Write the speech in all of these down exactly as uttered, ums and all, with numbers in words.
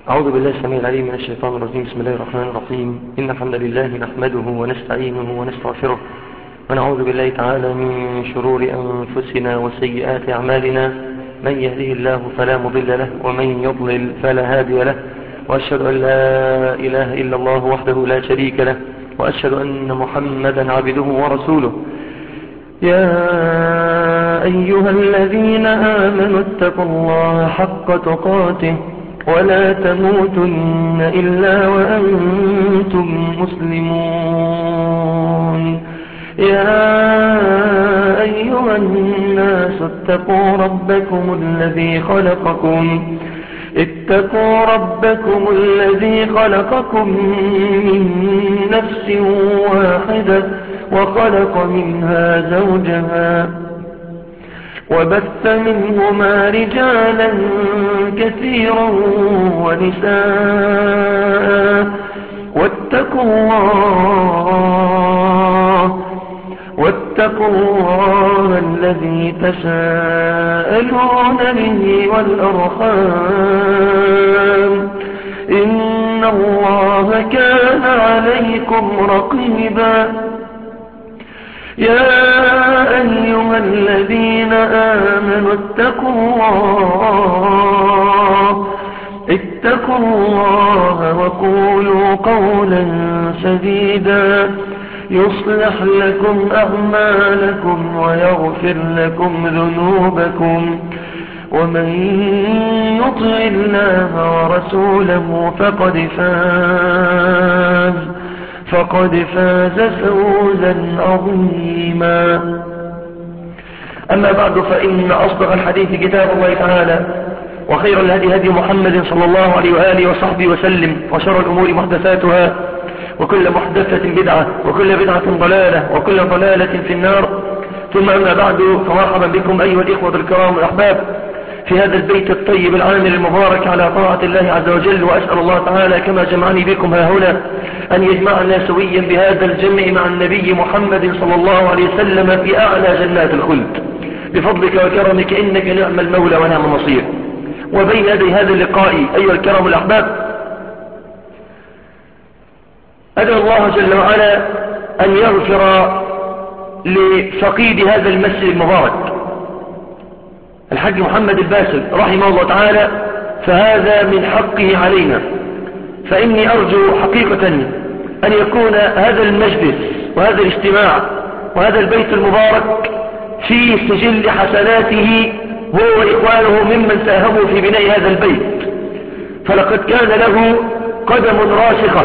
أعوذ بالله السميع العليم من الشيطان الرجيم. بسم الله الرحمن الرحيم. إن الحمد لله نحمده ونستعينه ونستغفره ونعوذ بالله تعالى من شرور أنفسنا وسيئات أعمالنا. من يهده الله فلا مضل له ومن يضلل فلا هادي له، وأشهد أن لا إله إلا الله وحده لا شريك له، وأشهد أن محمدا عبده ورسوله. يا أيها الذين آمنوا اتقوا الله حق تقاته ولا تموتن إلا وأنتم مسلمون. يا أيها الناس اتقوا ربكم الذي خلقكم اتقوا ربكم الذي خلقكم من نفس واحدة وخلق منها زوجها وبث منهما رجالا كثيرا ونساء واتقوا الله واتقوا الله الذي تساءلون به والأرحام إن الله كان عليكم رقيبا. يا أيها الذين آمنوا اتقوا الله اتقوا الله وقولوا قولا سديدا يصلح لكم أعمالكم ويغفر لكم ذنوبكم، ومن يطع الله ورسوله فقد فاز فقد فاز فوزا عظيما. أما بعد، فإن أصدق الحديث كتاب الله تعالى، وخير الهدي هدي محمد صلى الله عليه وآله وصحبه وسلم، وشر الأمور محدثاتها، وكل محدثة بدعة، وكل بدعة ضلالة، وكل ضلالة في النار. ثم أما بعد، فمرحبا بكم أيها الإخوة الكرام والأحباب في هذا البيت الطيب العامر المبارك على طاعة الله عز وجل. وأسأل الله تعالى كما جمعني بكم ها هنا أن يجمعنا سويا بهذا الجمع مع النبي محمد صلى الله عليه وسلم في أعلى جنات الخلد بفضلك وكرمك، إنك نعم المولى ونعم النصير. وبين يدي هذا اللقاء أيها الكرام الأحباب، أدعو الله جل وعلا أن يغفر لفقيد هذا المسجد المبارك الحاج محمد الباسل رحمه الله تعالى، فهذا من حقه علينا. فإني أرجو حقيقة أن يكون هذا المجلس وهذا الاجتماع وهذا البيت المبارك في سجل حسناته هو وإخوانه ممن ساهموا في بناء هذا البيت، فلقد كان له قدم راسخة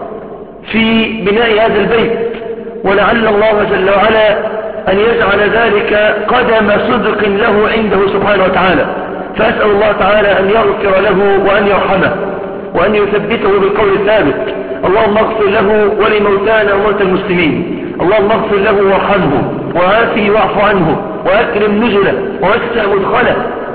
في بناء هذا البيت، ولعل الله جل وعلا أن يجعل ذلك قدم صدق له عنده سبحانه وتعالى. فأسأل الله تعالى أن يغفر له وأن يرحمه وأن يثبته بالقول الثابت. اللهم اغفر له ولموتانا وموتى المسلمين. اللهم اغفر له وارحمه وعافه واعف عنه وأكرم نزله ووسع مدخله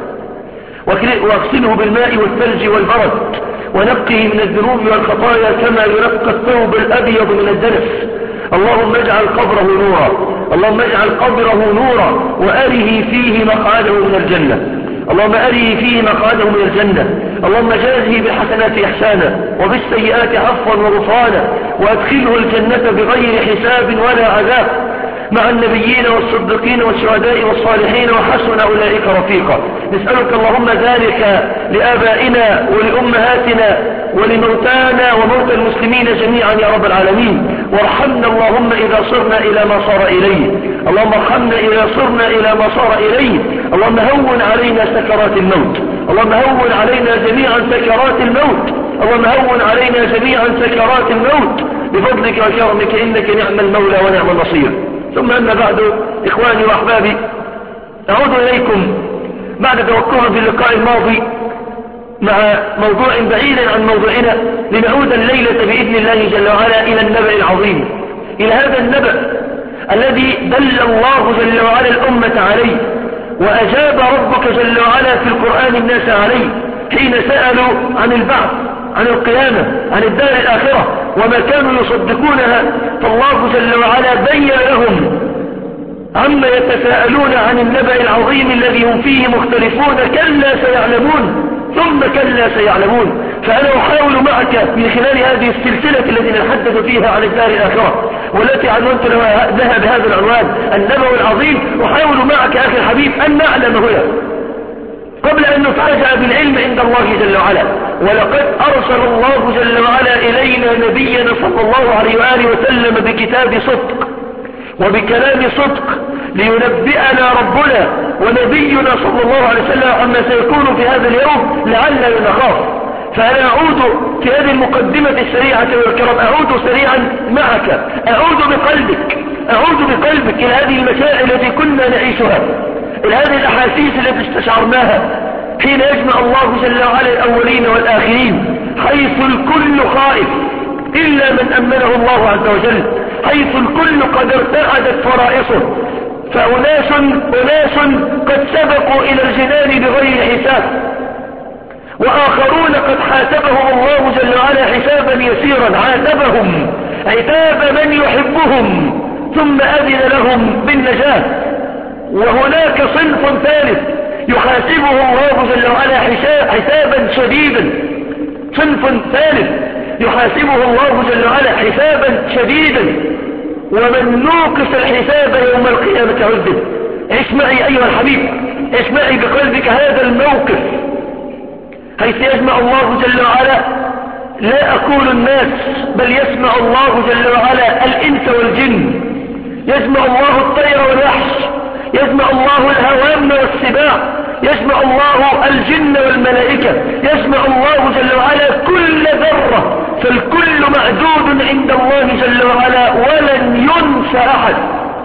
واغسله بالماء والثلج والبرد ونقه من الذنوب والخطايا كما ينقى الثوب الأبيض من الدنس. اللهم اجعل قبره نورا اللهم اجعل قبره نورا وأره فيه مقعده من الجنة اللهم أره فيه مقعده من الجنة. اللهم جازه بالحسنات إحسانا وبالسيئات عفوا وغفرانا، وأدخله الجنة بغير حساب ولا عذاب مع النبيين والصديقين والشهداء والصالحين، وحسن أولئك رفيقا. نسألك اللهم ذلك لآبائنا ولأمهاتنا ولموتانا وموتى المسلمين جميعا يا رب العالمين. وارحمنا اللهم إذا صرنا إلى ما صار إليه اللهم ارحمنا إذا صرنا إلى ما صار إليه. اللهم هون علينا سكرات الموت اللهم هون علينا جميعا سكرات الموت اللهم هون علينا جميعا سكرات الموت بفضلك وكرمك، إنك نعم المولى ونعم النصير. ثم أما بعد، إخواني وأحبابي، أعود إليكم بعد توقف في اللقاء الماضي مع موضوع بعيد عن موضوعنا، لنعود الليلة بإذن الله جل وعلا إلى النبأ العظيم، إلى هذا النبأ الذي دل الله جل وعلا الأمة عليه، وأجاب ربك جل وعلا في القرآن الناس عليه حين سألوا عن البعث، عن القيامة، عن الدار الآخرة وما كانوا يصدقونها. فالله جل وعلا بين لهم عما يتساءلون عن النبأ العظيم الذي هم فيه مختلفون، كلا سيعلمون ثم كلا سيعلمون. فأنا أحاول معك من خلال هذه السلسلة التي نتحدث فيها عن الدار الآخرة والتي عنونت لها بهذا العنوان النبوي العظيم، أحاول معك أخي الحبيب أن نعلم هنا قبل أن نتراجع بالعلم عند الله جل وعلا. ولقد أرسل الله جل وعلا إلينا نبينا صلى الله عليه وآله وسلم بكتاب صدق وبكلام صدق لينبئنا ربنا ونبينا صلى الله عليه وسلم عما سيكون في هذا اليوم لعلنا نخاف. فأنا أعود في هذه المقدمة السريعة والكرام، أعود سريعا معك، أعود بقلبك أعود بقلبك إلى هذه المسائل التي كنا نعيشها، إلى هذه الأحاسيس التي استشعرناها حين يجمع الله جل وعلا الأولين والآخرين، حيث الكل خائف إلا من أمنه الله عز وجل، حيث الكل قد ارتعدت فرائصه، فأناس أناس قد سبقوا إلى الجنان بغير حساب، وآخرون قد حاسبهم الله جل وعلا حسابا يسيرا، عاتبهم عتاب من يحبهم ثم أذن لهم بالنجاة. وهناك صنف ثالث يحاسبه الله جل وعلا حسابا شديدا، صنف ثالث يحاسبه الله جل وعلا حسابا شديدا، ومن نوقص الحساب يوم القيامة عذب. عش معي أيها الحبيب، عش معي بقلبك هذا الموقف حيث يجمع الله جل وعلا، لا أقول الناس بل يسمع الله جل وعلا الإنس والجن، يجمع الله الطير والوحش، يجمع الله الهوام والسباع، يجمع الله الجن والملائكة، يجمع الله جل وعلا كل ذرة، فالكل معدود عند الله جل وعلا ولن ينسى أحد،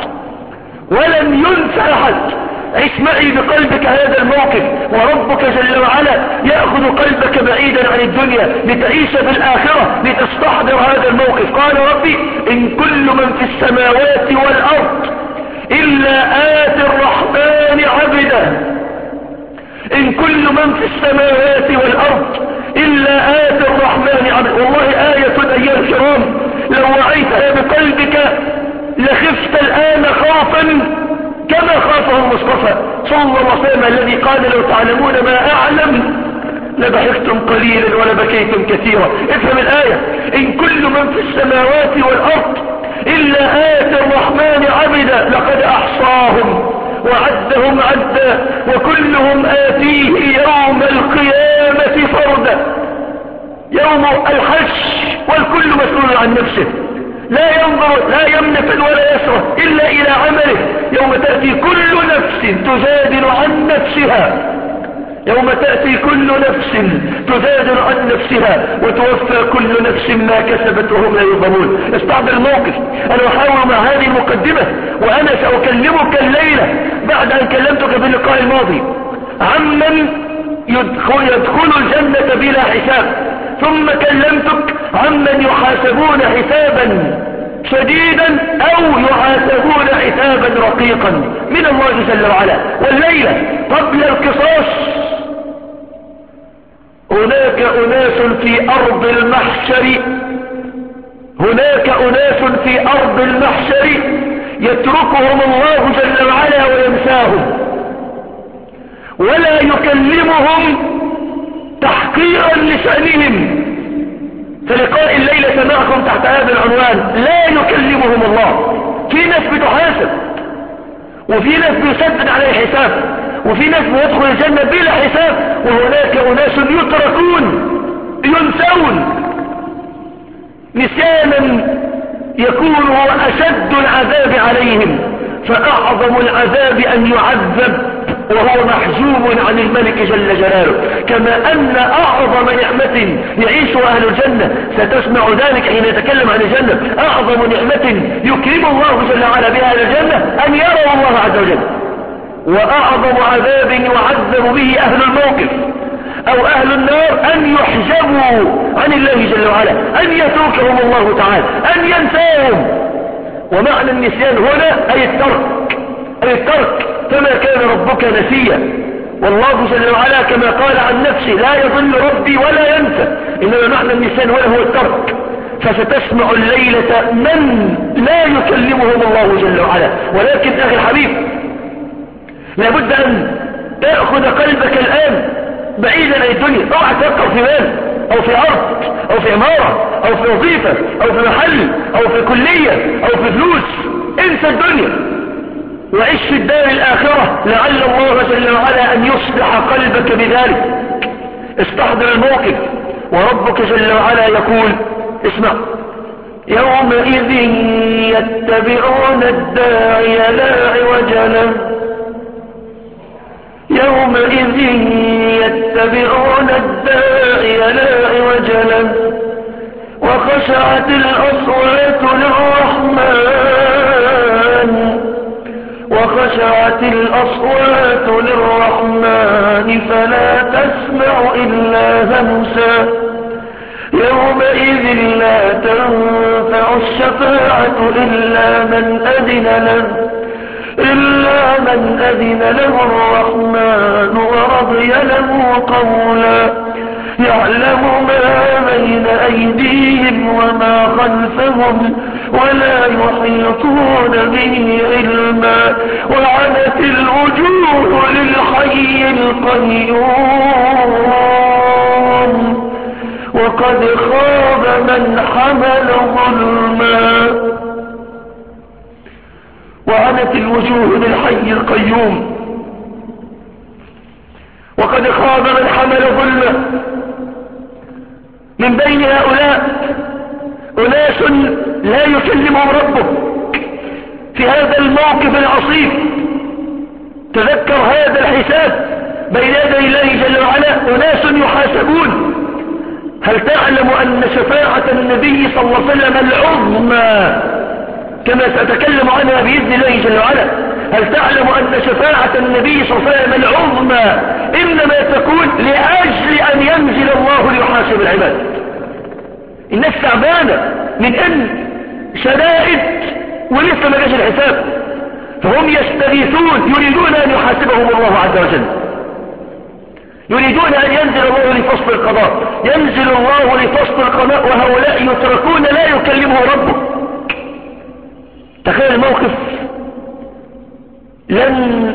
ولن ينسى أحد. عش معي بقلبك هذا الموقف، وربك جل وعلا يأخذ قلبك بعيدا عن الدنيا لتعيش في الآخرة، لتستحضر هذا الموقف. قال ربي إن كل من في السماوات والأرض إلا آتي الرحمن عبدا، إن كل من في السماوات والأرض إلا آتي الرحمن عبدا. والله آية أيها الكرام لو وعيتها بقلبك لخفت الآن خوفا كما خافه المصطفى صلى الله عليه وسلم الذي قال لو تعلمون ما أعلم لبحثتم قليلا ولبكيتم كثيرا. افهم الآية، إن كل من في السماوات والأرض إلا آتي الرحمن عبدا لقد أحصاهم وعدهم عدا وكلهم آتيه يوم القيامة فردا. يوم الحش والكل مسؤول عن نفسه، لا ينظر لا يمنفذ ولا يسرف إلا إلى عمله. يوم تأتي كل نفس تجادل عن نفسها، يوم تأتي كل نفس تجادل عن نفسها وتوفى كل نفس ما كسبت وهم لا يظلمون. استحضر الموقف. أنا أحاول مع هذه المقدمة وأنا سأكلمك الليلة بعد أن كلمتك في اللقاء الماضي عمن يدخل, يدخل الجنة بلا حساب، ثم كلمتك عمن يحاسبون حسابا شديدا أو يحاسبون حسابا رقيقا من الله جل وعلا. والليلة قبل القصاص هناك أناس في أرض المحشر، هناك أناس في أرض المحشر يتركهم الله جل وعلا وينساهم ولا يكلمهم تحقيرا لشأنهم. فلقاء الليلة سمعكم تحت هذا العنوان لا يكلمهم الله. في ناس بتحاسب وفي ناس بيسدد عليه حساب وفي ناس بيدخل الجنة بلا حساب، وهناك أناس يتركون ينسون نسيانا يكون هو أشد العذاب عليهم. فأعظم العذاب أن يعذب وهو محجوب عن الملك جل جلاله، كما أن أعظم نعمة يعيشها أهل الجنة ستسمع ذلك حين يتكلم عن الجنة. أعظم نعمة يكرم الله جل وعلا بها أهل الجنة أن يروا الله عز وجل، وأعظم عذاب يعذب به أهل الموقف أو أهل النار أن يحجبوا عن الله جل وعلا، أن يتركهم الله تعالى، أن ينساهم. ومعنى النسيان هنا أي الترك، أي الترك، فما كان ربك نسيا. والله جل وعلا كما قال عن نفسه لا يضل ربي ولا ينسى، إنما معنى النسيان هنا هو الترك. فستسمع الليلة من لا يكلمهم الله جل وعلا. ولكن أخي الحبيب لابد أن تأخذ قلبك الآن بعيدا عن الدنيا. اوعى تفكر في مال او في ارض او في عمارة او في وظيفة او في محل او في كلية او في فلوس. انسى الدنيا وعيش في الدار الآخرة لعل الله جل وعلا أن يصلح قلبك بذلك. استحضر الموقف وربك جل وعلا يقول اسمع: يومئذ يتبعون الداعي لا عوج له يومئذ يتبعون الداعي لا عوج له وخشعت الأصوات للرحمن وخشعت الأصوات للرحمن فلا تسمع إلا همسا يومئذ لا تنفع الشفاعة إلا من أذن له إلا من أذن له الرحمن ورضي له قولا يعلم ما بين أيديهم وما خلفهم ولا يحيطون به علما وعنت الوجوه للحي القيوم وقد خاب من حمل ظلما. وعنت الوجوه للحي القيوم وقد خاب من حمل ظلما. من بين هؤلاء أناس لا يكلمهم ربه في هذا الموقف العصيب. تذكر هذا الحساب بين يدي الله جل وعلا. أناس يحاسبون. هل تعلم أن شفاعة النبي صلى الله عليه وسلم العظمى كما سأتكلم عنها بإذن الله جل وعلا؟ هل تعلم أن شفاعة النبي صلى الله عليه وسلم العظمى إنما تكون لأجل أن ينزل الله ليحاسب العباد؟ الناس تعبانة من أن شدائد ولسه ما جاش الحساب، فهم يستغيثون يريدون أن يحاسبهم الله عز وجل، يريدون أن ينزل الله لفصل القضاء. ينزل الله لفصل القضاء وهؤلاء يتركون لا يكلمه ربه. تخيل الموقف. لن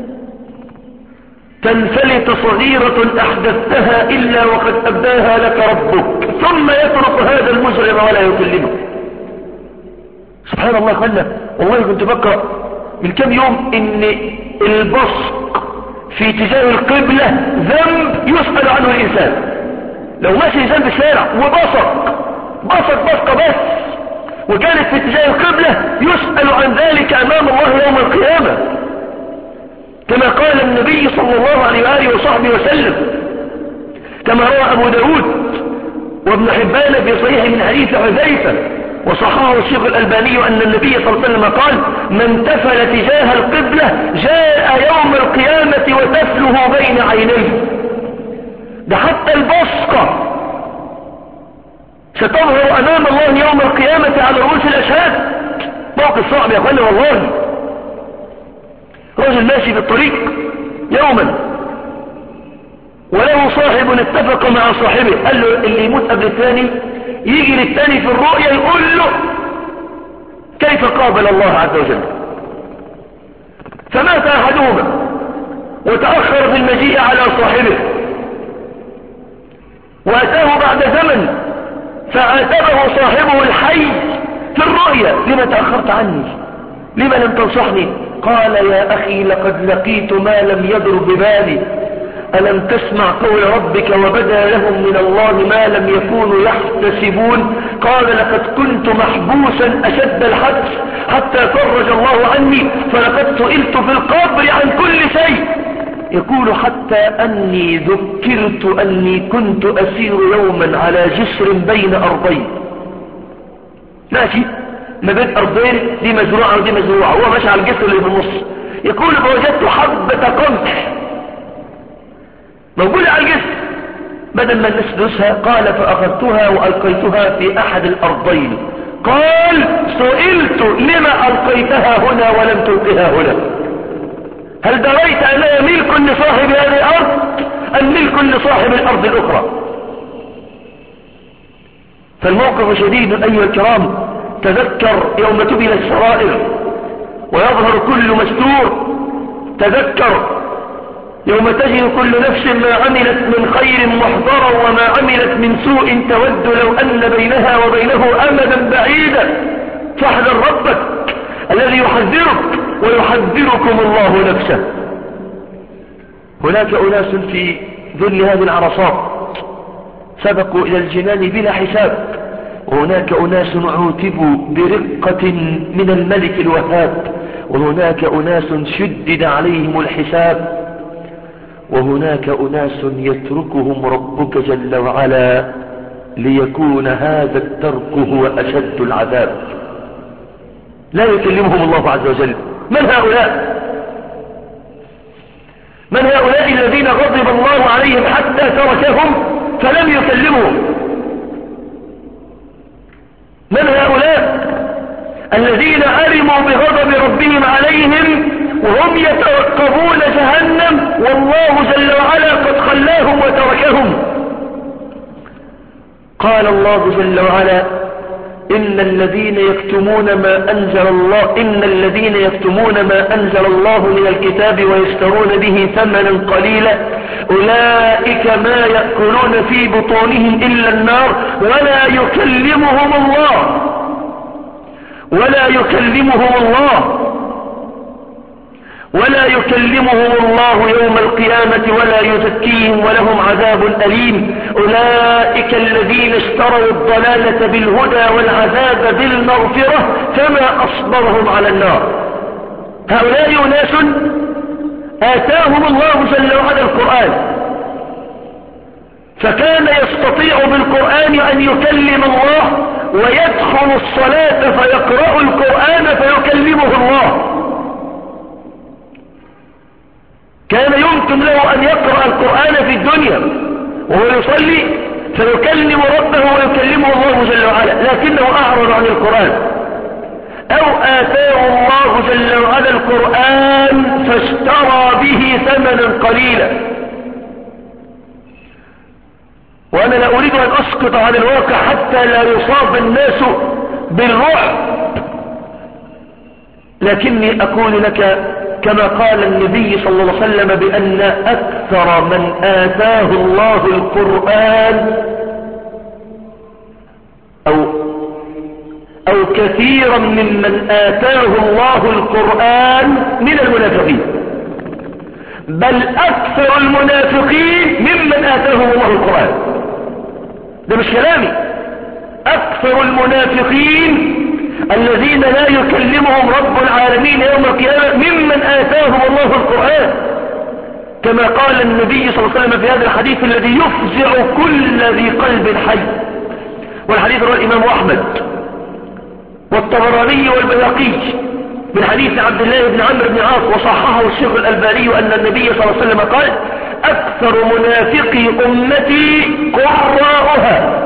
تنفلت صغيرة أحدثتها إلا وقد أبداها لك ربك ثم يترك هذا المجرم ولا يكلمه. سبحان الله. خلنا والله كنت بقرأ من كم يوم إن البصق في اتجاه القبلة ذنب يسأل عنه الإنسان. لو ماشي الإنسان بالشارع وبصق بصق بصق بس وكانت في اتجاه القبلة يسأل عن ذلك أمام الله يوم القيامة، كما قال النبي صلى الله عليه وآله وصحبه وسلم، كما روى أبو داود وابن حبان في صحيح من حديث حذيفة وصححه الشيخ الألباني أن النبي صلى الله عليه وسلم قال: من تفل تجاه القبلة جاء يوم القيامة وتفله بين عينيه. ده حتى البصقة ستظهر أمام الله يوم القيامة على رؤوس الأشهاد. موقف صعب يا أخوانا والله. رجل ماشي في الطريق يوما وله صاحب اتفق مع صاحبه، قال له اللي يموت قبل الثاني يجي للثاني في الرؤيا يقول له كيف قابل الله عز وجل. فمات أحدهما وتأخر في المجيء على صاحبه وأتاه بعد زمن فعاتبه صاحبه الحي في الرؤيا: لما تأخرت عني؟ لما لم تنصحني؟ قال: يا أخي لقد لقيت ما لم يدر ببالي. ألم تسمع قول ربك وبدا لهم من الله ما لم يكونوا يحتسبون؟ قال: لقد كنت محبوسا أشد الحبس حتى فرج الله عني، فلقد سئلت في القبر عن كل شيء. يقول: حتى أني ذكرت أني كنت أسير يوما على جسر بين أرضين. ماشي ما بين أرضين، دي مزروعة ودي مزروعة، هو ماشي على الجسر اللي في النص. يقول: فوجدت حبة قمح موجودة على الجسر، بدل ما الناس تدوسها قال: فأخذتها وألقيتها في أحد الأرضين. قال: سئلت لما ألقيتها هنا ولم تلقها هنا؟ هل دريت أنها ملك لصاحب هذه الأرض أم ملك لصاحب الأرض الأخرى؟ فالموقف شديد أيها الكرام. تذكر يوم تبل السرائر ويظهر كل مستور. تذكر يوم تجد كل نفس ما عملت من خير محضرا وما عملت من سوء تود لو أن بينها وبينه أمدا بعيدا. فاحذر ربك الذي يحذرك ويحذركم الله نفسه. هناك أناس في ذل هذه العرصات سبقوا إلى الجنان بلا حساب، وهناك أناس عوتبوا برقة من الملك الوهاب، وهناك أناس شدد عليهم الحساب، وهناك أناس يتركهم ربك جل وعلا ليكون هذا الترك هو أشد العذاب. لا يكلمهم الله عز وجل. من هؤلاء؟ من هؤلاء الذين غضب الله عليهم حتى تركهم فلم يكلمهم؟ من هؤلاء الذين أرموا بغضب ربهم عليهم وهم يترقبون جهنم والله جل وعلا قد خلاهم وتركهم؟ قال الله جل وعلا: إن الذين يكتمون ما أنزل الله إن الذين يكتمون ما أنزل الله من الكتاب ويشترون به ثمنا قليلا أولئك ما يأكلون في بطونهم إلا النار ولا يكلمهم الله ولا يكلمهم الله ولا يكلمهم الله يوم القيامة ولا يزكيهم ولهم عذاب أليم. أولئك الذين اشتروا الضلالة بالهدى والعذاب بالمغفرة فما أصبرهم على النار. هؤلاء أناس آتاهم الله جل وعلا القرآن، فكان يستطيع بالقرآن أن يكلم الله ويدخل الصلاة فيقرأ القرآن فيكلمه الله. كان يمكن له أن يقرأ القرآن في الدنيا وهو يصلي فيكلم ربه ويكلمه الله جل وعلا، لكنه أعرض عن القرآن. أو آتاه الله جل وعلا القرآن فاشترى به ثمنا قليلا. وأنا لا أريد أن أسقط عن الواقع حتى لا يصاب الناس بالرعب، لكني أقول لك كما قال النبي صلى الله عليه وسلم بأن أكثر من آتاه الله القرآن أو, أو كثيرا ممن آتاه الله القرآن من المنافقين، بل أكثر المنافقين ممن آتاهم الله القرآن. ده مش كلامي. أكثر المنافقين الذين لا يكلمهم رب العالمين يوم القيامة ممن آتاهم الله القرآن، كما قال النبي صلى الله عليه وسلم في هذا الحديث الذي يفزع كل ذي قلب حي. والحديث رواه الإمام أحمد والطبراني والبيهقي من حديث عبد الله بن عمرو بن عاص، وصححه الشيخ الألباني أن النبي صلى الله عليه وسلم قال: أكثر منافقي أمتي قراءها.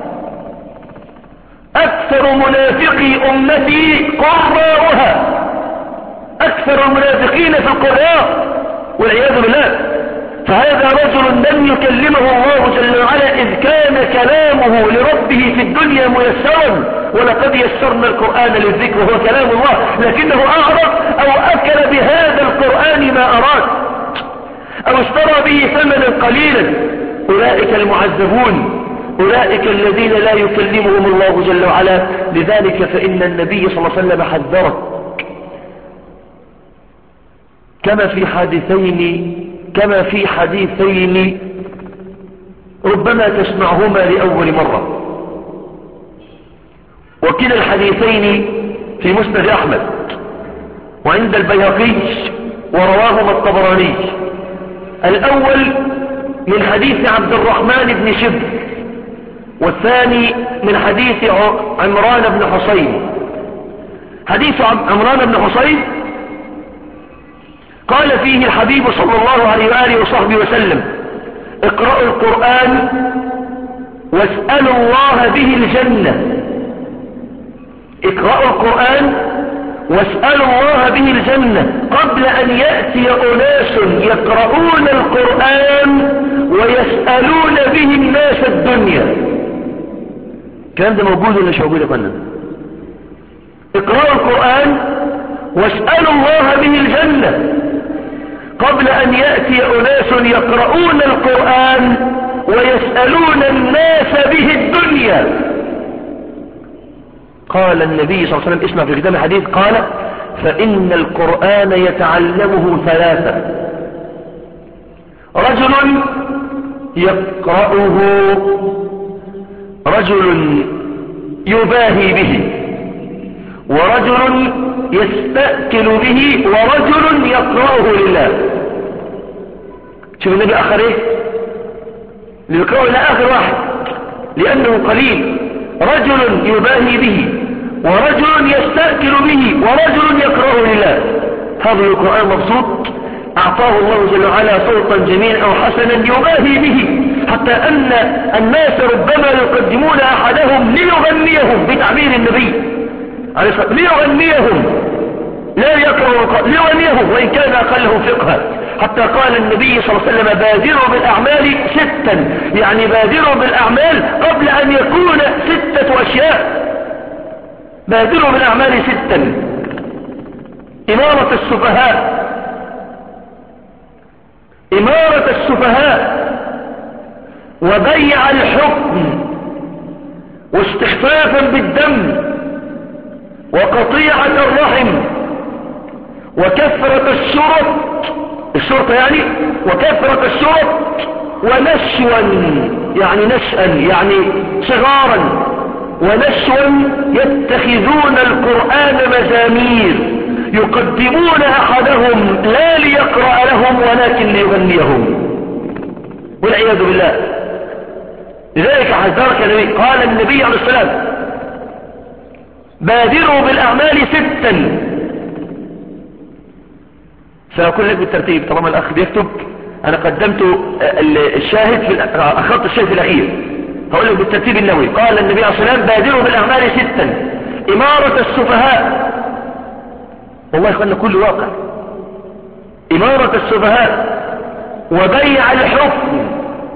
أكثر منافقي أمتي قراءها. أكثر المنافقين في القراء والعياذ بالله. فهذا رجل لم يكلمه الله جل وعلا إذ كان كلامه لربه في الدنيا ميسرا، ولقد يسرنا القرآن للذكر وهو كلام الله، لكنه أعرض أو أكل بهذا القرآن ما أراد أو اشترى به ثمنا قليلا. أولئك المعذبون، أولئك الذين لا يكلمهم الله جل وعلا. لذلك فإن النبي صلى الله عليه وسلم حذرك كما في حديثين كما في حديثين ربما تسمعهما لأول مرة، وكلا الحديثين في مسند أحمد وعند البيهقي ورواهما الطبراني. الأول من حديث عبد الرحمن بن شبر، والثاني من حديث عمران بن حصين. حديث عمران بن حصين قال فيه الحبيب صلى الله عليه وآله وصحبه وسلم: اقرأوا القرآن واسألوا الله به الجنة. اقرأوا القرآن واسألوا الله به الجنة قبل أن يأتي أناس يقرؤون القرآن ويسألون به الناس الدنيا. الكلام ده موجود ولا مش موجود يا فندم؟ اقرأوا القرآن واسألوا الله به الجنة قبل أن يأتي أناس يقرؤون القرآن ويسألون الناس به الدنيا. قال النبي صلى الله عليه وسلم، اسمع في ختام الحديث، قال: فإن القرآن يتعلمه ثلاثة: رجل يقرأه، رجل يباهي به، ورجل يستأكل به، ورجل يقرأه لله. شوف النبي آخر ايه؟ اللي يقرأه إلى آخر واحد لأنه قليل. رجل يباهي به، ورجل يستأكل به، ورجل يقرأه لله. هذا القرآن مبسوط أعطاه الله جل وعلا صوتا جميلا أو حسنا يباهي به، حتى أن الناس ربما يقدمون أحدهم ليغنيهم بتعبير النبي عليه الصلاة والسلام، ليغنيهم، لا يقرأ ليغنيهم وإن كان أقلهم فقها. حتى قال النبي صلى الله عليه وسلم: بادروا بالأعمال ستا، يعني بادروا بالأعمال قبل أن يكون ستة أشياء. بادروا بالأعمال ستا: إمارة السفهاء، إمارة السفهاء، وبيع الحكم، واستخفافا بالدم، وقطيعة الرحم، وكثرة الشرط، الشرطة يعني، وكثرة الشرط، ونشوا يعني نشأا يعني صغارا، ونشوا يتخذون القرآن مزامير يقدمون أحدهم لا ليقرأ لهم ولكن ليغنيهم، والعياذ بالله. لذلك حذرك النبي، قال النبي عليه السلام: بادروا بالأعمال ستا. سأقول لك بالترتيب طالما الأخ بيكتب، أنا قدمت الشاهد في أخذت الشاهد الأخير، هقول لك بالترتيب النووي. قال النبي عليه الصلاة والسلام: بادروا بالأعمال ستا: إمارة السفهاء، والله يخلنا كل واقع، إمارة السفهاء، وبيع الحكم.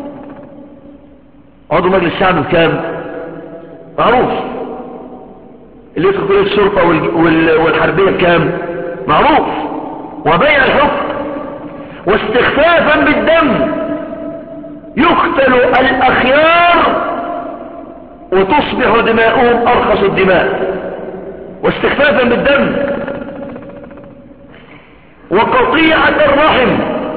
عضو مجلس الشعب بكام؟ معروف. اللي يدخل كلية الشرطة والحربية بكام؟ معروف. وبيع الحكم، واستخفافا بالدم، يقتل الأخيار وتصبح دماؤهم أرخص الدماء، واستخفافا بالدم، وقطيعة الرحم،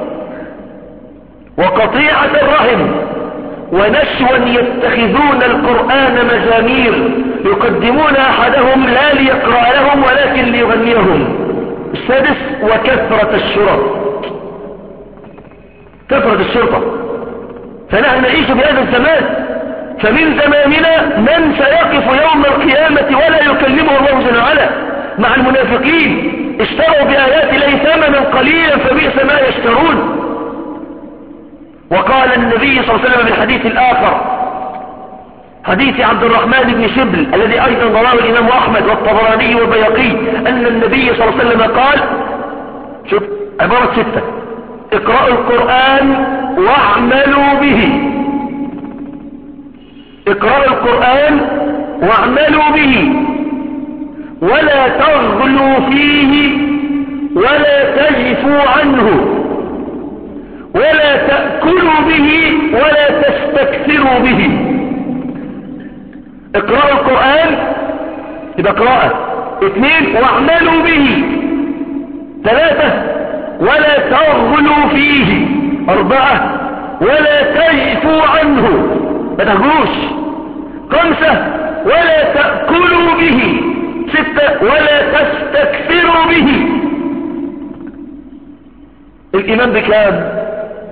وقطيعة الرحم، ونشوا يتخذون القرآن مزامير يقدمون أحدهم لا ليقرأ لهم ولكن ليغنيهم. السادس: وكثرة الشرط، كثرة الشرطة. فنحن نعيش بهذا الزمان، فمن زماننا من سيقف يوم القيامة ولا يكلمه الله جل وعلا مع المنافقين، اشتروا بآيات الله ثمنا قليلا فبئس ما يشترون. وقال النبي صلى الله عليه وسلم في الحديث الآخر، حديث عبد الرحمن بن شبل الذي أيضا رواه الإمام أحمد والطبراني والبيهقي، أن النبي صلى الله عليه وسلم قال، شوف عبارة ستة: اقرأوا القرآن واعملوا به، اقرأوا القرآن واعملوا به، ولا تغلوا فيه ولا تجفوا عنه، ولا تأكلوا به ولا تستكثروا به. اقرأوا القرآن يبقى قراءة. اثنين: واعملوا به. ثلاثة: ولا تغلوا فيه. أربعة: ولا تجفوا عنه، ما تهجوش. خمسة: ولا تأكلوا به. ستة: ولا تستكثروا به. الإمام بكام؟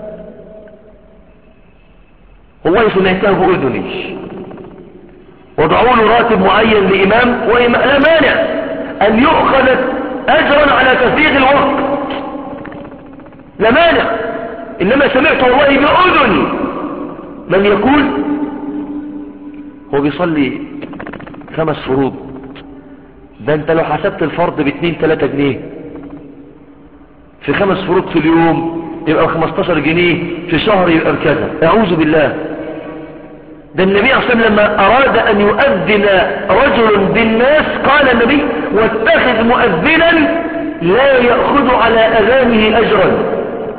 والله سمعته بأذني. وضعوا له راتب معين لإمام، ولا مانع أن يؤخذ أجرا على تفريغ الوقت، لا مانع. إنما سمعت والله بأذني من يقول هو بيصلي خمس فروض، ده انت لو حسبت الفرض باتنين تلاتة جنيه في خمس فروض في اليوم يبقى خمستاشر جنيه في شهر يبقى بكذا. أعوذ بالله. ده النبي صلى الله عليه وسلم لما أراد أن يؤذن رجل بالناس قال النبي: واتخذ مؤذنا لا يأخذ على أذانه أجرا.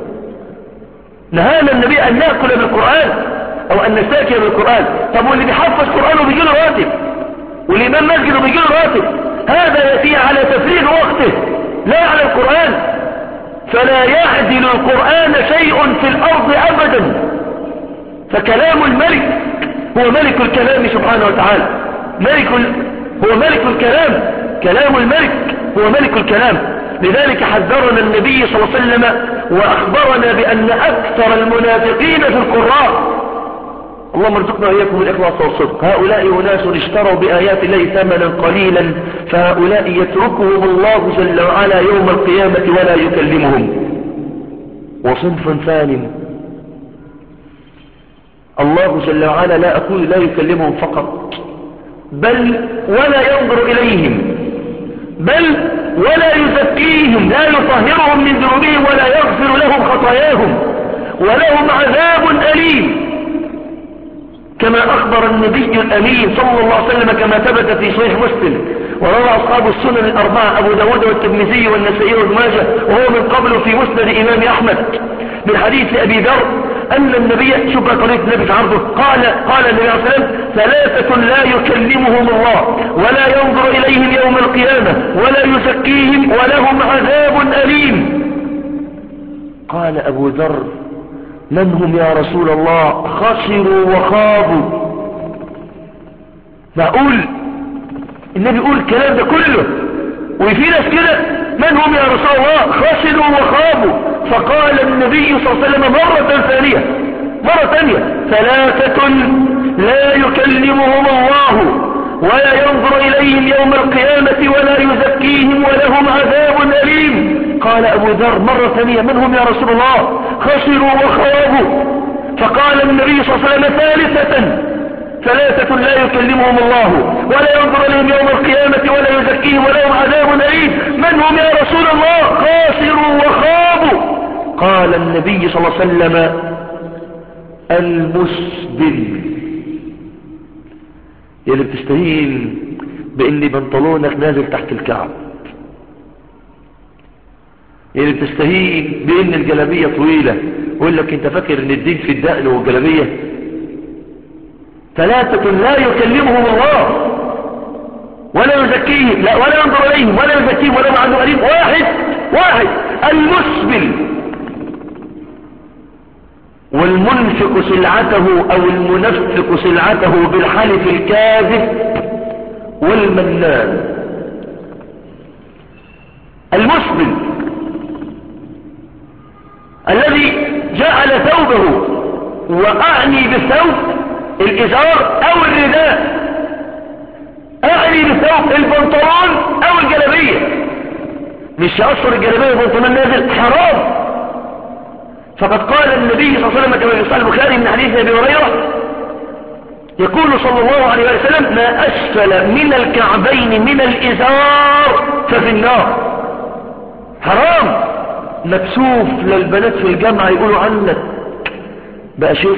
نهانا النبي أن نأكل بالقرآن أو أن نستاكل بالقرآن. طب واللي بيحفظ قرآن وبيجي له راتب، والإمام مسجد وبيجي له راتب، هذا يأتي على تفريغ وقته لا على القرآن. فلا يعدل القرآن شيء في الأرض أبدا. فكلام الملك هو ملك الكلام سبحانه وتعالى، ملك ال... هو ملك الكلام، كلام الملك هو ملك الكلام. لذلك حذرنا النبي صلى الله عليه وسلم وأخبرنا بأن أكثر المنافقين في القراء. اللهم ارزقنا وإياكم الإخلاص والصدق. هؤلاء أناس اشتروا بآيات الله ثمنا قليلا، فهؤلاء يتركهم الله جل وعلا يوم القيامة ولا يكلمهم. وصنف ثاني الله جل وعلا لا أقول لا يكلمهم فقط، بل ولا ينظر إليهم، بل ولا يزكيهم، لا يطهرهم من ذنوبهم ولا يغفر لهم خطاياهم، ولهم عذاب أليم، كما أخبر النبي الأمين صلى الله عليه وسلم كما ثبت في صحيح مسلم وروى أصحاب السنن الأربعة أبو داود والترمذي والنسائي وابن ماجه، وهو من قبل في مسند إمام أحمد من حديث أبي ذر أن النبي شوف طريق النبي في عرضه قال قال النبي عليه الصلاة والسلام: ثلاثة لا يكلمهم الله ولا ينظر إليهم يوم القيامة ولا يزكيهم ولهم عذاب أليم. قال أبو ذر: من هم يا رسول الله؟ خسروا وخابوا. معقول النبي يقول الكلام ده كله وفي ناس كده؟ من هم يا رسول الله؟ خسروا وخابوا. فقال النبي صلى الله عليه وسلم مرة ثانية مرة ثانية: ثلاثة لا يكلمهم الله ولا ينظر إليهم يوم القيامة ولا يزكيهم ولهم عذاب أليم. قال أبو ذر مرة ثانية: من هم يا رسول الله؟ خسروا وخابوا. فقال النبي صلى الله عليه وسلم ثالثة: ثلاثة لا يكلمهم الله ولا ينظر إليهم يوم القيامة ولا يزكيهم ولهم عذاب أليم. من هم يا رسول الله؟ خاسروا وخابوا. قال النبي صلى الله عليه وسلم: المسبل. يلي بتستهين بإن بنطلونك نازل تحت الكعب، يلي بتستهين بإن الجلابية طويلة ويقول لك انت فاكر ان الدين في الدقن والجلابية. ثلاثة لا يكلمهم الله ولا يزكيهم، لا ولا ينظر إليهم ولا يزكيهم ولا عنده أليم. واحد واحد المسبل. والمنفق سلعته أو المنفق سلعته بالحلف الكاذب والمنان. المسبل الذي جعل ثوبه، وأعني بالثوب الإزار أو الرداء، أعني بالثوب البنطلون أو الجلابية، مش يقصر الجلابية والبنطلون نازل، حرام. فقد قال النبي صلى الله عليه وسلم كما في صحيح البخاري من حديث أبي هريرة يقول صلى الله عليه وسلم: ما أسفل من الكعبين من الإزار ففي النار. حرام. مكسوف للبنات في الجامعة يقولوا عنك بقى شيخ،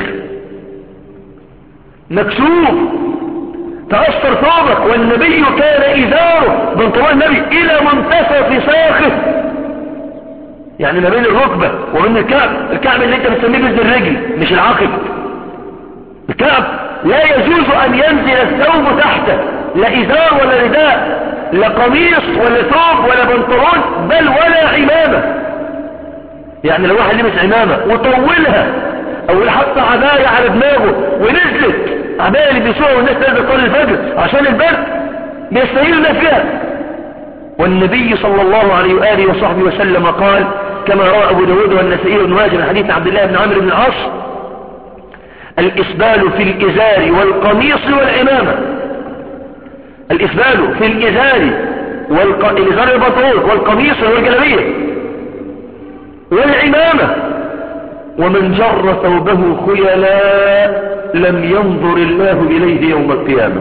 مكسوف تأثر ثوبك. والنبي كان إزاره بنطلون النبي إلى منتصف ساقه، يعني ما بين الركبة وبين الكعب. الكعب اللي انت بتسميه بز الرجل مش العقب. الكعب لا يجوز أن ينزل الثوب تحته، لا إزار ولا رداء، لا قميص ولا ثوب ولا بنطلون، بل ولا عمامة. يعني لو واحد لبس عمامة وطولها او حط عباية على دماغه ونزلت عباية اللي بيسوها والناس تنزل طول الفجر عشان البرد، بيستهيل الناس فيها. والنبي صلى الله عليه وآله وصحبه وسلم قال كما روى أبو داود والنسائي وابن ماجه من حديث عبد الله بن عمرو بن العاص: الإسبال في الإزار والقميص والعمامة. الإسبال في الإزار والق... الإزار البنطلون والقميص والجلابية والعمامة. ومن جر ثوبه خيلاء لم ينظر الله إليه يوم القيامة.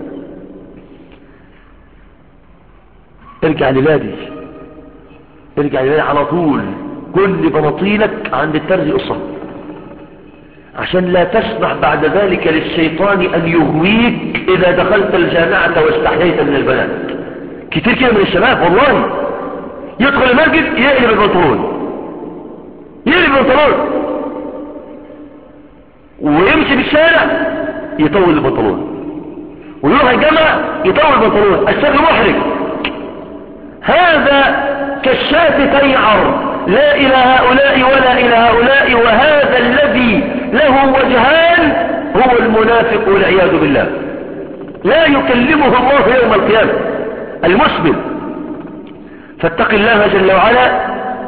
ارجع لبادي، ارجع لبادي على طول. كل بناطيلك عند الترزي قصة، عشان لا تسمح بعد ذلك للشيطان أن يغويك إذا دخلت الجامعة واستحييت من البنات. كتير كده من الشباب والله يدخل المسجد يقلب البنطلون، يقلب البنطلون ويمشي في الشارع يطول البنطلون، ويروح الجامعة يطول البنطلون، الشكل محرج. هذا كالشاة تيعر، لا إلى هؤلاء ولا إلى هؤلاء. وهذا الذي له وجهان هو المنافق والعياذ بالله، لا يكلمه الله يوم القيامة المسبل. فاتق الله جل وعلا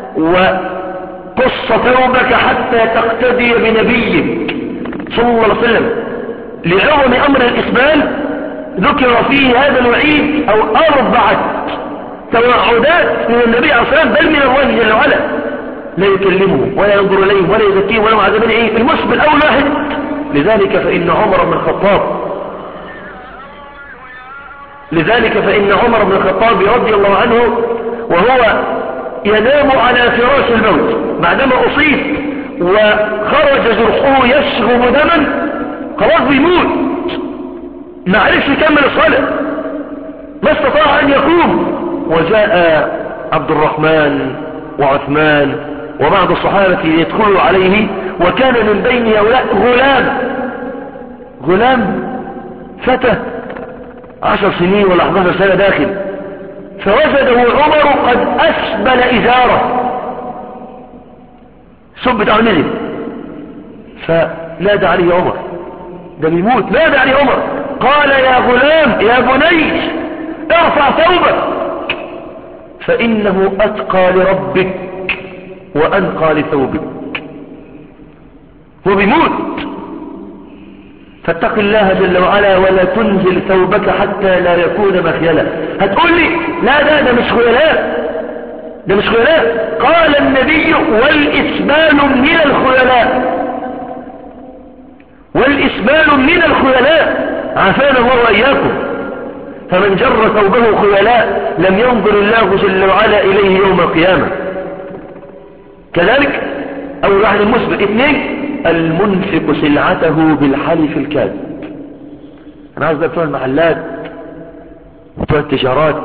وقص ثوبك حتى تقتدي بنبيك صلى الله عليه وسلم. لعظم أمر الإسبال ذكر فيه هذا الوعيد أو أربعة توعدات من النبي عليه الصلاة والسلام، بل من الله جل وعلا. لا يكلمه ولا ينظر إليه ولا يزكيه ولا معذبين إيه المسبل أول واحد. لذلك فإن عمر بن الخطاب لذلك فإن عمر بن الخطاب رضي الله عنه وهو ينام على فراش الموت بعدما أصيب وخرج جرحه يشغب دما، خلاص بيموت، ما عرفش يكمل الصلاة، ما استطاع أن يقوم. وجاء عبد الرحمن وعثمان وبعض الصحابة يدخلوا عليه، وكان من بين هؤلاء غلام غلام فتى عشر سنين ولا أحد عشر سنة داخل، فوجده عمر قد أسبل إزاره، سب بتاع نزل، فنادى عليه عمر، ده بيموت، نادى عليه عمر قال يا غلام يا بني ارفع ثوبك فإنه أتقى لربك وأنقى لثوبك. هو بيموت، فاتق الله جل وعلا ولا تنزل ثوبك حتى لا يكون مخيلا. هتقول لي لا ده ده مش خيلاء، ده مش خيلاء. قال النبي والإسبال من الخيلاء، والإسبال من الخيلاء، عافانا الله وإياكم. فمن جر ثوبه خيلاء لم ينظر الله جل وعلا إليه يوم القيامة. كذلك أول واحد المسبل. اثنين المنفق سلعته بالحلف الكاذب. أنا عايز بتوع المحلات وبتوع التجارات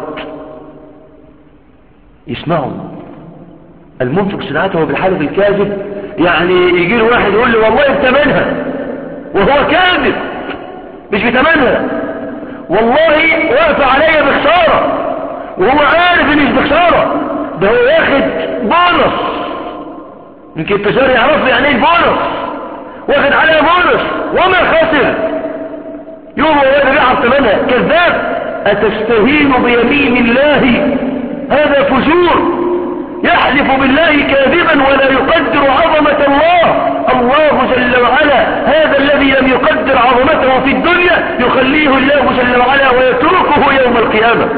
يسمعوا المنفق سلعته بالحلف الكاذب، يعني يجي له واحد يقول له والله بثمنها وهو كاذب مش بثمنها، والله واقف عليا بخسارة وهو عارف ان مش بخسارة، ده هو واخد بونص. يمكن التجار يعرفوا يعني ايه البونص، واخد عليها بونص وما خسر، يوم هو بيبيع ثمنها. كذاب. أتستهين بيمين الله؟ هذا فجور، يحلف بالله كاذبا ولا يقدر عظمة الله. الله جل وعلا هذا الذي لم يقدر عظمته في الدنيا يخليه الله جل وعلا ويتركه يوم القيامة.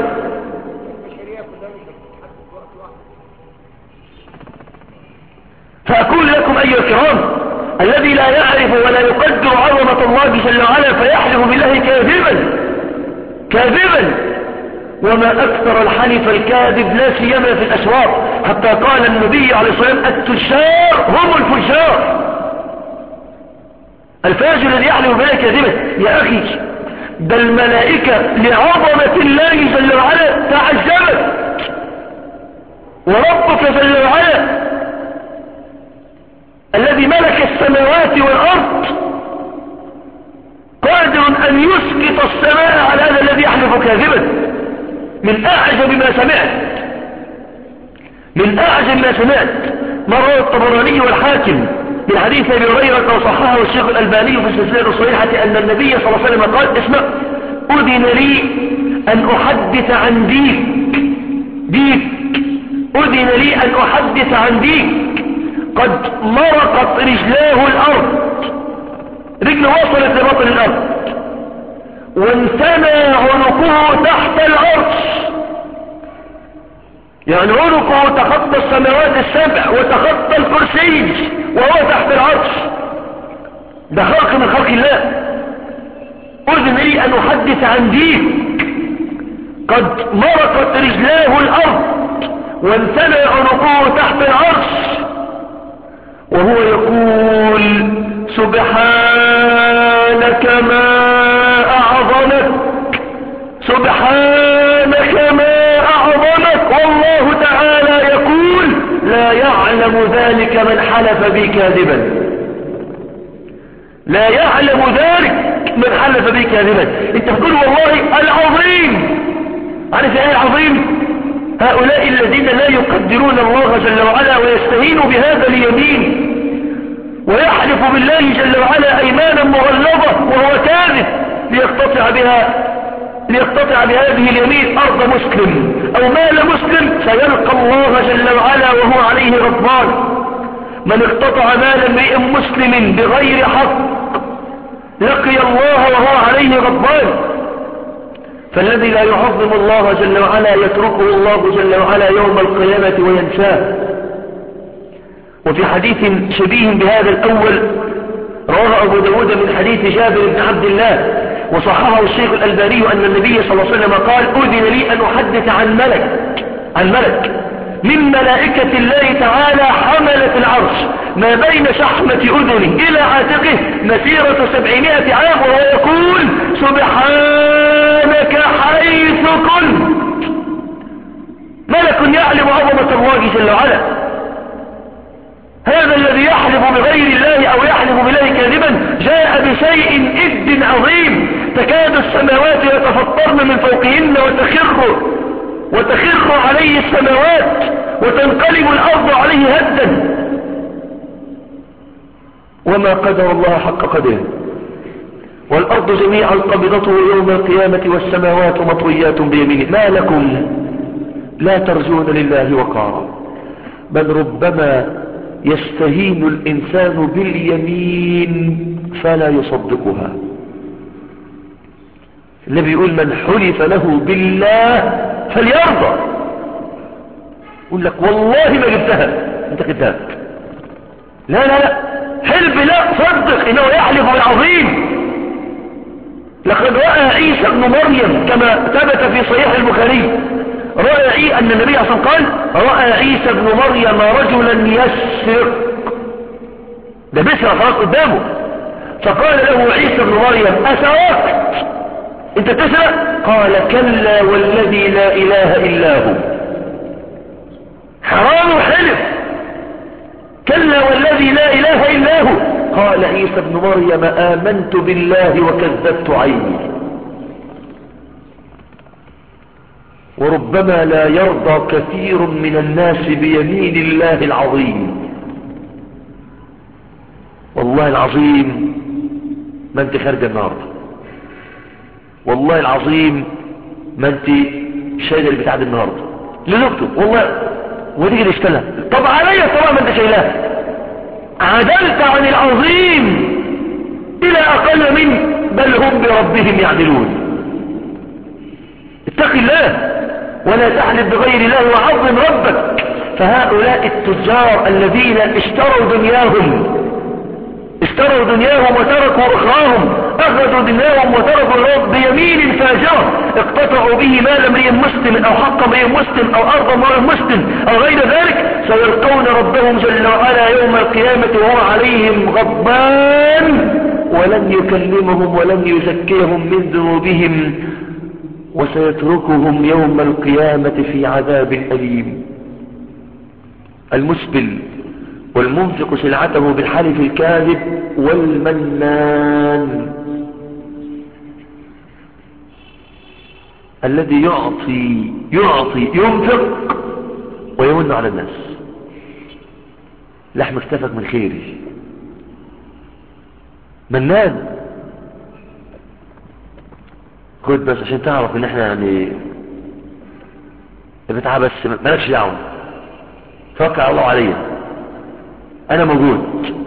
فأقول لكم أيها الكرام، الذي لا يعرف ولا يقدر عظمة الله جل وعلا فيحلف بالله كاذبا كاذبا. وما أكثر الحلف الكاذب لا سيما في الأسواق، حتى قال النبي عليه الصلاة والسلام التجار هم الفجار. الفاجر الذي يحلف بالله كاذبا. يا أخي ده الملائكة لعظمة الله جل وعلا تعجبت، وربك جل وعلا الذي ملك السماوات والأرض قادر أن يسقط السماء على هذا الذي يحلف كاذبا. من أعجب ما سمعت من أعجب ما سمعت ما رواه الطبراني والحاكم من حديث أبي هريرة وصححه الشيخ الألباني في السلسلة الصحيحة أن النبي صلى الله عليه وسلم قال اسمع أذن لي أن أحدث عن ديك ديك أذن لي أن أحدث عن ديك قد مرقت رجلاه الأرض، رجله وصلت لبطن الأرض، وانثنى عنقه تحت العرش، يعني عنقه تخطى السماوات السبع وتخطى الكرسي وهو تحت العرش. ده خلق من خلق الله. أذن لي أن أحدث عن ديك قد مرقت رجلاه الأرض وانثنى عنقه تحت العرش وهو يقول سبحانك ما أعظمك سبحانك ما أعظمك. والله تعالى يقول لا يعلم ذلك من حلف بي كاذبا. لا يعلم ذلك من حلف به كاذبا. انت بتقول والله العظيم، عارف ايه العظيم؟ هؤلاء الذين لا يقدرون الله جل وعلا ويستهينوا بهذا اليمين ويحلف بالله جل وعلا ايمانا مغلظة وهو كاذب ليقتطع بها ليقتطع بهذه اليمين ارض مسلم او مال مسلم، سيلقى الله جل وعلا وهو عليه غضبان. من اقتطع مال امرئ مسلم بغير حق لقي الله وهو عليه غضبان. فالذي لا يعظم الله جل وعلا يتركه الله جل وعلا يوم القيامة وينساه. وفي حديث شبيه بهذا الأول رواه أبو داود من حديث جابر بن عبد الله وصححه الشيخ الألباني أن النبي صلى الله عليه وسلم قال: أذن لي أن أحدث عن ملك عن ملك من ملائكة الله تعالى حملة العرش ما بين شحمة أذنه إلى عاتقه مسيرة سبعمائة عام وهو يقول: سبحانك حيث كنت. ملك يعلم عظمة الله جل وعلا. هذا الذي يحلف بغير الله أو يحلف بالله كاذبا جاء بشيء إد عظيم تكاد السماوات يتفطرن من فوقهن وتخر وتخر عليه السماوات وتنقلب الأرض عليه هدا. وما قدر الله حق قدره. والأرض جميعا قبضته يوم القيامة والسماوات مطويات بيمينه. ما لكم لا ترجون لله وقارا. بل ربما يستهين الإنسان باليمين فلا يصدقها. النبي يقول: من حلف له بالله فليرضى. يقول لك والله ما جبتها، انت كذاب. لا لا لا، حلف لا، صدق انه يحلف بالعظيم. لقد رأى عيسى ابن مريم كما ثبت في صحيح البخاري، رأى أن النبي صلى الله عليه وسلم قال: رأى عيسى ابن مريم رجلا يسرق. ده بسرق خلاص قدامه، فقال له عيسى ابن مريم: أسرقت؟ انت تسرق؟ قال: كلا والذي لا إله إلا هو. حرام حلف. كلا والذي لا إله إلا هو. قال عيسى ابن مريم: آمنت بالله وكذبت عيني. وربما لا يرضى كثير من الناس بيمين الله العظيم. والله العظيم ما انت خارجه النهارده، والله العظيم ما انت شايله البتاع دي النهارده لزوجته، والله وتيجي تشتغلها. طب عليا طبعا ما انت شايلها. عدلت عن العظيم الى اقل منه، بل هم بربهم يعدلون. اتق الله ولا تحلف بغير الله وعظم ربك. فهؤلاء التجار الذين اشتروا دنياهم اشتروا دنياهم وتركوا أخراهم، أخذوا دنياهم وتركوا الأرض بيمين فاجرة، اقتطعوا به مال امرئ مسلم أو حق امرئ مسلم أو أرض امرئ مسلم أو غير ذلك، سيلقون ربهم جل وعلا يوم القيامة وهو عليهم غضبان ولن يكلمهم ولن يزكيهم من ذنوبهم، وسيتركهم يوم القيامة في عذاب أليم. المسبل والمنفق سلعته بالحلف الكاذب والمنان الذي يعطي يعطي ينفق ويمن على الناس. لحم اكتفك من خيري. منان. خد بس عشان تعرف ان احنا يعني بتاع بس مالكش دعوه، توكل على الله عليا، انا موجود.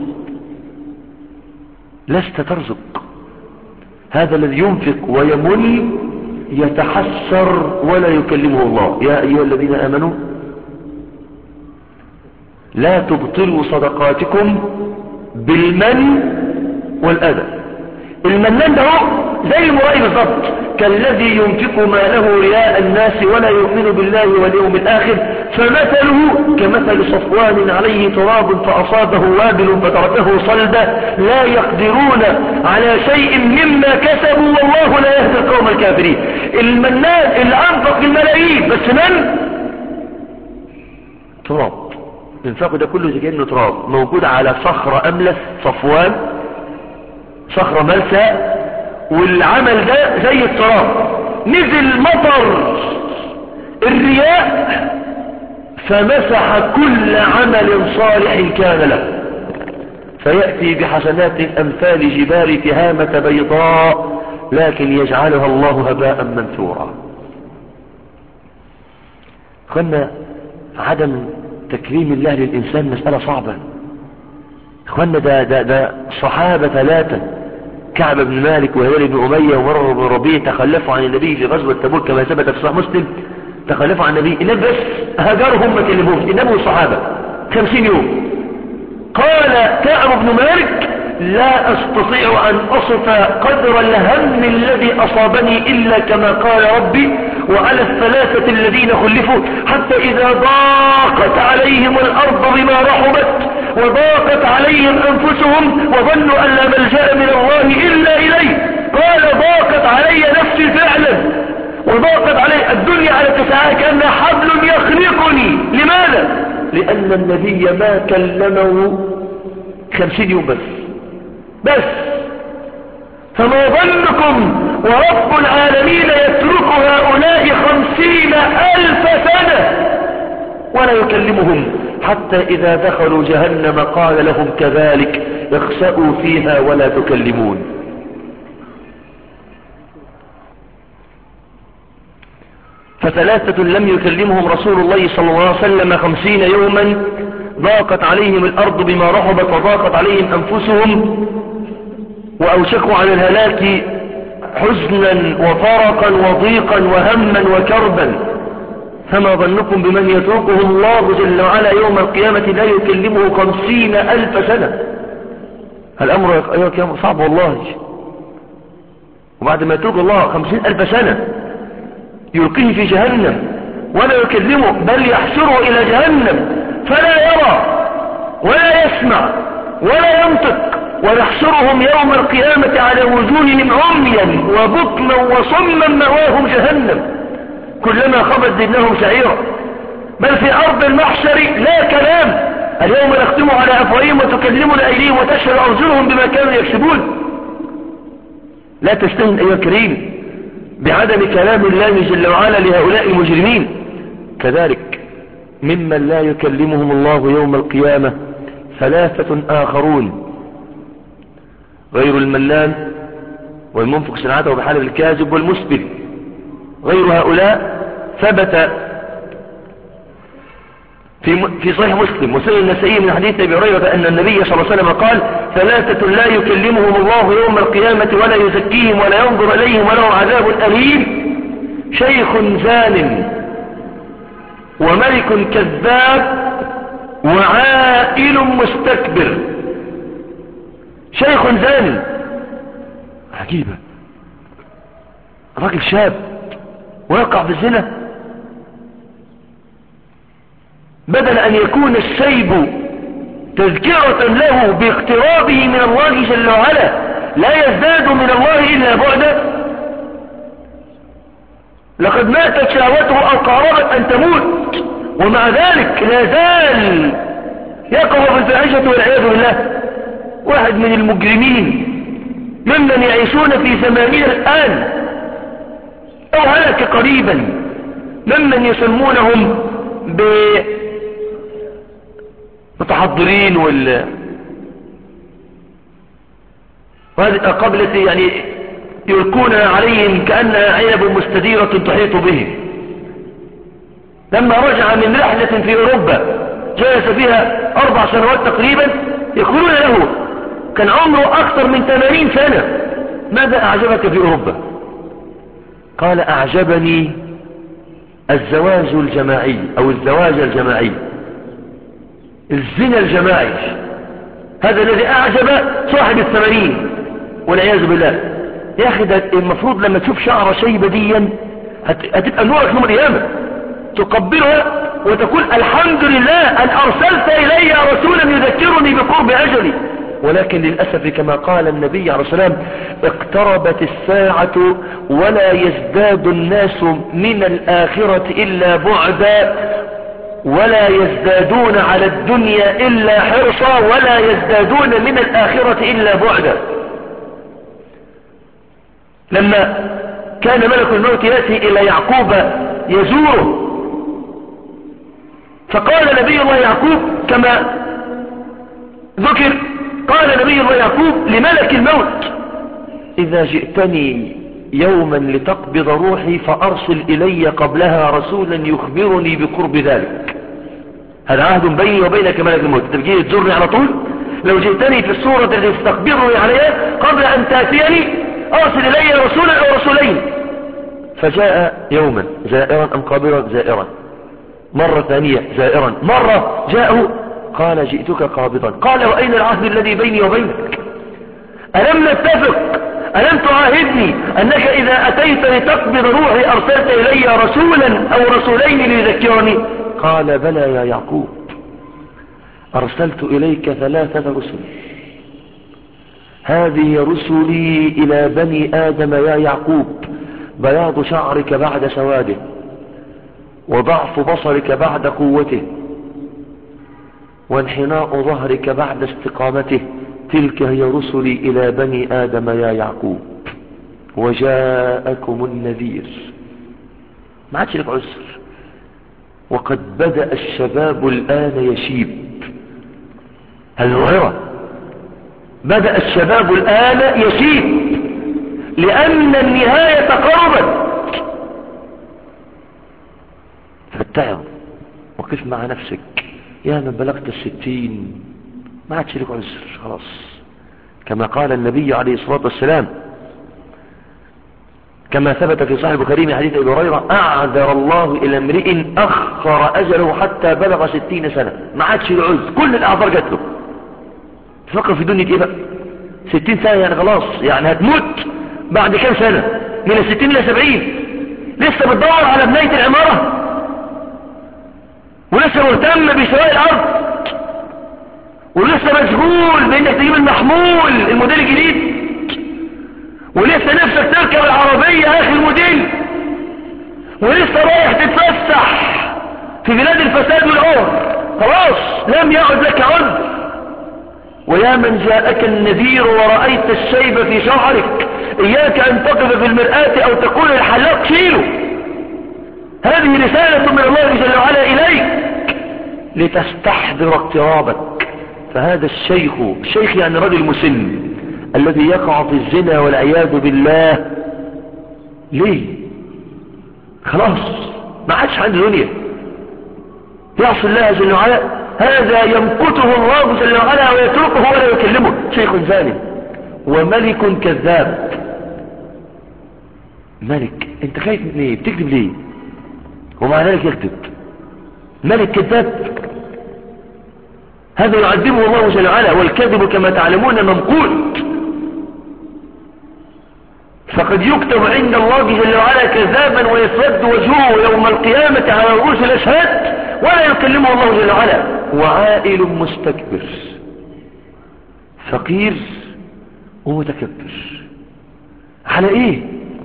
لست ترزق. هذا الذي ينفق ويمن يتحسر ولا يكلمه الله. يا ايها الذين امنوا لا تبطلوا صدقاتكم بالمن والاذى. المنان ده زي المرائي بالضبط، كالذي ينفق ماله رياء الناس ولا يؤمن بالله واليوم الآخر، فمثله كمثل صفوان عليه تراب فأصابه وابل فتركه صلدا، لا يقدرون على شيء مما كسبوا والله لا يهدي القوم الكافرين. المنان اللي أنفق الملايين بس من تراب، انفقه ده كله زي كأنه تراب موجود على صخرة أملس صفوان، صخرة ملسى، والعمل ده زي التراب، نزل مطر الرياء فمسح كل عمل صالح كان له، فيأتي بحسنات أمثال جبال تهامة بيضاء لكن يجعلها الله هباء منثورا. اخوانا عدم تكريم الله للإنسان مسألة صعبة. اخوانا ده, ده, ده صحابة ثلاثة، كعب بن مالك وهلال بن أمية ومرر بن ربيع تخلفوا عن النبي في غزوة تبوك كما ثبت في صحيح مسلم، تخلفوا عن النبي إنهم بس هاجرهم ما كلموش، إنهم الصحابة خمسين يوم. قال كعب بن مالك لا أستطيع أن أصف قدر الهم الذي أصابني إلا كما قال ربي وعلى الثلاثة الذين خلفوا حتى إذا ضاقت عليهم الأرض بما رحبت وضاقت عليهم أنفسهم وظنوا أن لا ملجأ من الله إلا إليه. قال ضاقت علي نفسي فعلا وضاقت علي الدنيا على تسعها كأنها حبل يخنقني. لماذا؟ لأن النبي ما كلمه خمسين يوم بس بس. فما ظنكم ورب العالمين يترك هؤلاء خمسين ألف سنة ولا يكلمهم حتى إذا دخلوا جهنم قال لهم كذلك اخسأوا فيها ولا تكلمون. فثلاثة لم يكلمهم رسول الله صلى الله عليه وسلم خمسين يوما ضاقت عليهم الأرض بما رحبت وضاقت عليهم أنفسهم وأوشكوا على الهلاك حزنا وفرقا وضيقا وهما وكربا. فما ظنكم بمن يتركه الله جل وعلا يوم القيامة لا يكلمه خمسين ألف سنة؟ الأمر صعب والله. وبعد ما يترك الله خمسين ألف سنة يلقيه في جهنم ولا يكلمه بل يحشره إلى جهنم فلا يرى ولا يسمع ولا ينطق ونحشرهم يوم القيامة على وجوههم عميا وبكما وصما مأواهم جهنم كلما خبت زدناهم سعيرا. بل في أرض المحشر لا كلام اليوم نختم على أفواههم وتكلمنا أيديهم وتشهد أرجلهم بما كانوا يكسبون. لا تستهن أيها الكريم بعدم كلام الله جل وعلا لهؤلاء المجرمين. كذلك ممن لا يكلمهم الله يوم القيامة ثلاثة آخرون غير المنان والمنفق سلعته بحلف الكاذب والمسبل. غير هؤلاء ثبت في في صحيح مسلم وسنن النسائي من حديث ابي هريره ان النبي صلى الله عليه وسلم قال ثلاثة لا يكلمهم الله يوم القيامة ولا يزكيهم ولا ينظر اليهم ولهم عذاب أليم شيخ زان وملك كذاب وعائل مستكبر. شيخ زان عجيبة، راجل شاب ويقع بالزنا بدل أن يكون الشيب تذكرة له باقترابه من الله جل وعلا لا يزداد من الله إلا بعدا. لقد ماتت شهوته أو قاربت أن تموت ومع ذلك لا زال يقع في الفاحشة والعياذ بالله. واحد من المجرمين ممن يعيشون في زماننا الآن أو هلك قريبا ممن يسمونهم بمتحضرين وال وهذه الأقابل يعني يلقون عليهم كأنها عنب مستديرة تحيط بهم. لما رجع من رحلة في أوروبا جلس فيها أربع سنوات تقريبا يقولون له كان عمره أكثر من ثمانين سنة ماذا أعجبك في أوروبا؟ قال أعجبني الزواج الجماعي أو الزواج الجماعي الزنا الجماعي. هذا الذي أعجب صاحب الثمانين والعياذ بالله. يا أخي ده المفروض لما تشوف شعر شيبة ديا هتبقى نورك يوم القيامة تقبلها وتقول الحمد لله أن أرسلت إلي رسولا يذكرني بقرب أجلي. ولكن للأسف كما قال النبي عليه الصلاة والسلام اقتربت الساعة ولا يزداد الناس من الآخرة إلا بعدا ولا يزدادون على الدنيا إلا حرصا ولا يزدادون من الآخرة إلا بعدا. لما كان ملك الموت يأتي إلى يعقوب يزوره، فقال نبي الله يعقوب كما ذكر، قال نبي الله يعقوب لملك الموت: إذا جئتني يوما لتقبض روحي فأرسل إلي قبلها رسولا يخبرني بقرب ذلك. هذا عهد بيني وبينك ملك الموت، تبجي تزورني على طول، لو جئتني في الصورة التي تستقبرني عليها قبل أن تأتيني أرسل إلي رسولا أو رسولين. فجاء يوما زائرا أم قابلا زائرا، مرة ثانية زائرا، مرة جاءه قال: جئتك قابضا. قال: وأين العهد الذي بيني وبينك؟ ألم نتفق؟ ألم تعاهدني أنك إذا أتيت لتقبض روحي أرسلت إلي رسولا أو رسولين ليذكرني؟ قال: بلى يا يعقوب، أرسلت إليك ثلاثة رسل، هذه رسلي إلى بني آدم يا يعقوب: بياض شعرك بعد سواده، وضعف بصرك بعد قوته، وانحناء ظهرك بعد استقامته، تلك هي رسلي إلى بني آدم يا يعقوب، وجاءكم النذير. ما عادش لك عسر، وقد بدأ الشباب الآن يشيب. الظاهرة بدأ الشباب الآن يشيب لأن النهاية قربت. فاتعظ وقف مع نفسك، يا من بلغت الستين ما عادش لك عذر خلاص، كما قال النبي عليه الصلاة والسلام كما ثبت في صحيح البخاري من حديث أبي هريرة: أعذر الله إلى امرئ أخر أجله حتى بلغ ستين سنة. ما عادش له عذر، كل الأعذار جات له. تفكر في دنيا إيه بقى؟ ستين سنة يعني خلاص، يعني هتموت بعد كام سنة؟ من الستين إلى سبعين. لسه بتدور على بناية العمارة، ولسه مهتم بشراء الأرض، ولسه مشغول بانك تجيب المحمول الموديل الجديد، ولسه نفسك تركب العربية اخر الموديل، ولسه رايح تتفسح في بلاد الفساد والعور. خلاص لم يعد لك عذر. ويا من جاءك النذير ورأيت الشيب في شعرك، إياك أن تقف في المرآة أو تقول الحلاق شيله. هذه رسالة من الله جل وعلا إليك لتستحضر اقترابك. فهذا الشيخ، الشيخ يعني رجل مسن الذي يقع في الزنا والعياذ بالله، ليه؟ خلاص ما عادش عنده دنيا، يعصي الله جل وعلا، هذا يمقته الله جل وعلا ويتركه ولا يكلمه. شيخ زاني وملك كذاب. ملك، انت خايف من ايه؟ بتكذب ليه؟ ومع ذلك يكذب. ملك كذاب، هذا يعذبه الله جل وعلا. والكذب كما تعلمون ممقوت، فقد يكتب عند الله جل وعلا كذابا ويسود وجهه يوم القيامة على رؤوس الأشهاد ولا يكلمه الله جل وعلا. وعائل مستكبر، فقير ومتكبر. على ايه؟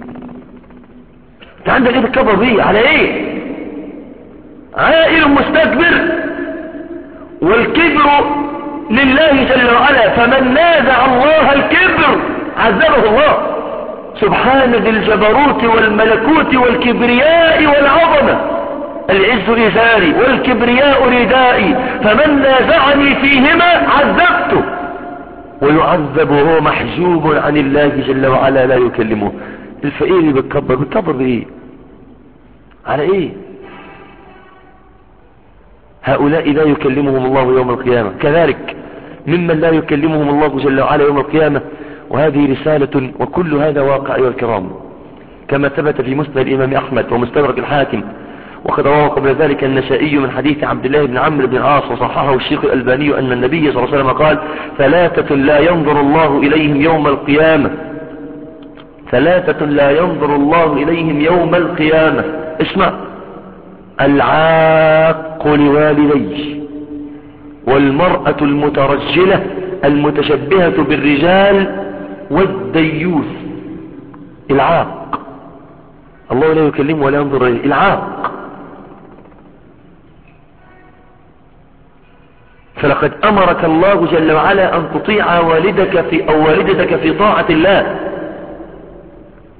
انت عندك ايه بالكبر بيه؟ على ايه؟ عائل مستكبر، والكبر لله جل وعلا، فمن نازع الله الكبر عذبه الله. سبحان ذي الجبروت والملكوت والكبرياء والعظمة، العز إزاري والكبرياء ردائي، فمن نازعني فيهما عذبته. ويعذب وهو محجوب عن الله جل وعلا لا يكلمه. الفقير اللي بتكبر بتكبر بايه؟ على ايه؟ هؤلاء لا يكلمهم الله يوم القيامة، كذلك ممن لا يكلمهم الله جل وعلا يوم القيامة. وهذه رسالة، وكل هذا واقع أيها الكرام، كما ثبت في مسند الإمام أحمد ومستدرك الحاكم، وقد رواه قبل ذلك النسائي من حديث عبد الله بن عمرو بن العاص، وصححه الشيخ الألباني أن النبي صلى الله عليه وسلم قال: ثلاثة لا ينظر الله إليهم يوم القيامة، ثلاثة لا ينظر الله إليهم يوم القيامة. اسمع: العاق لوالديه، والمرأة المترجلة المتشبهة بالرجال، والديوث. العاق الله لا يكلمه ولا ينظر إليه، العاق. فلقد أمرك الله جل وعلا أن تطيع والدك في أو والدتك في طاعة الله،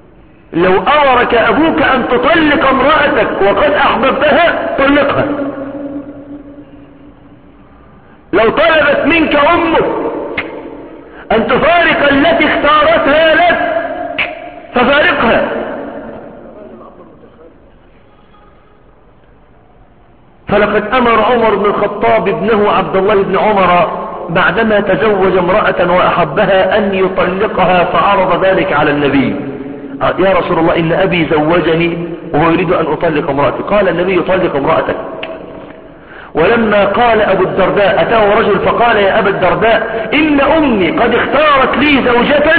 لو أمرك أبوك أن تطلق امرأتك وقد أحببتها طلقها. لو طلبت منك أمك أن تفارق التي اختارتها لك ففارقها. فلقد أمر عمر بن الخطاب ابنه عبد الله بن عمر بعدما تزوج امرأة وأحبها أن يطلقها، فعرض ذلك على النبي: يا رسول الله إن أبي زوجني وهو يريد أن أطلق امرأتي. قال النبي: طلق امرأتك. ولما قال أبو الدرداء أتاه رجل فقال: يا أبا الدرداء إن أمي قد اختارت لي زوجة،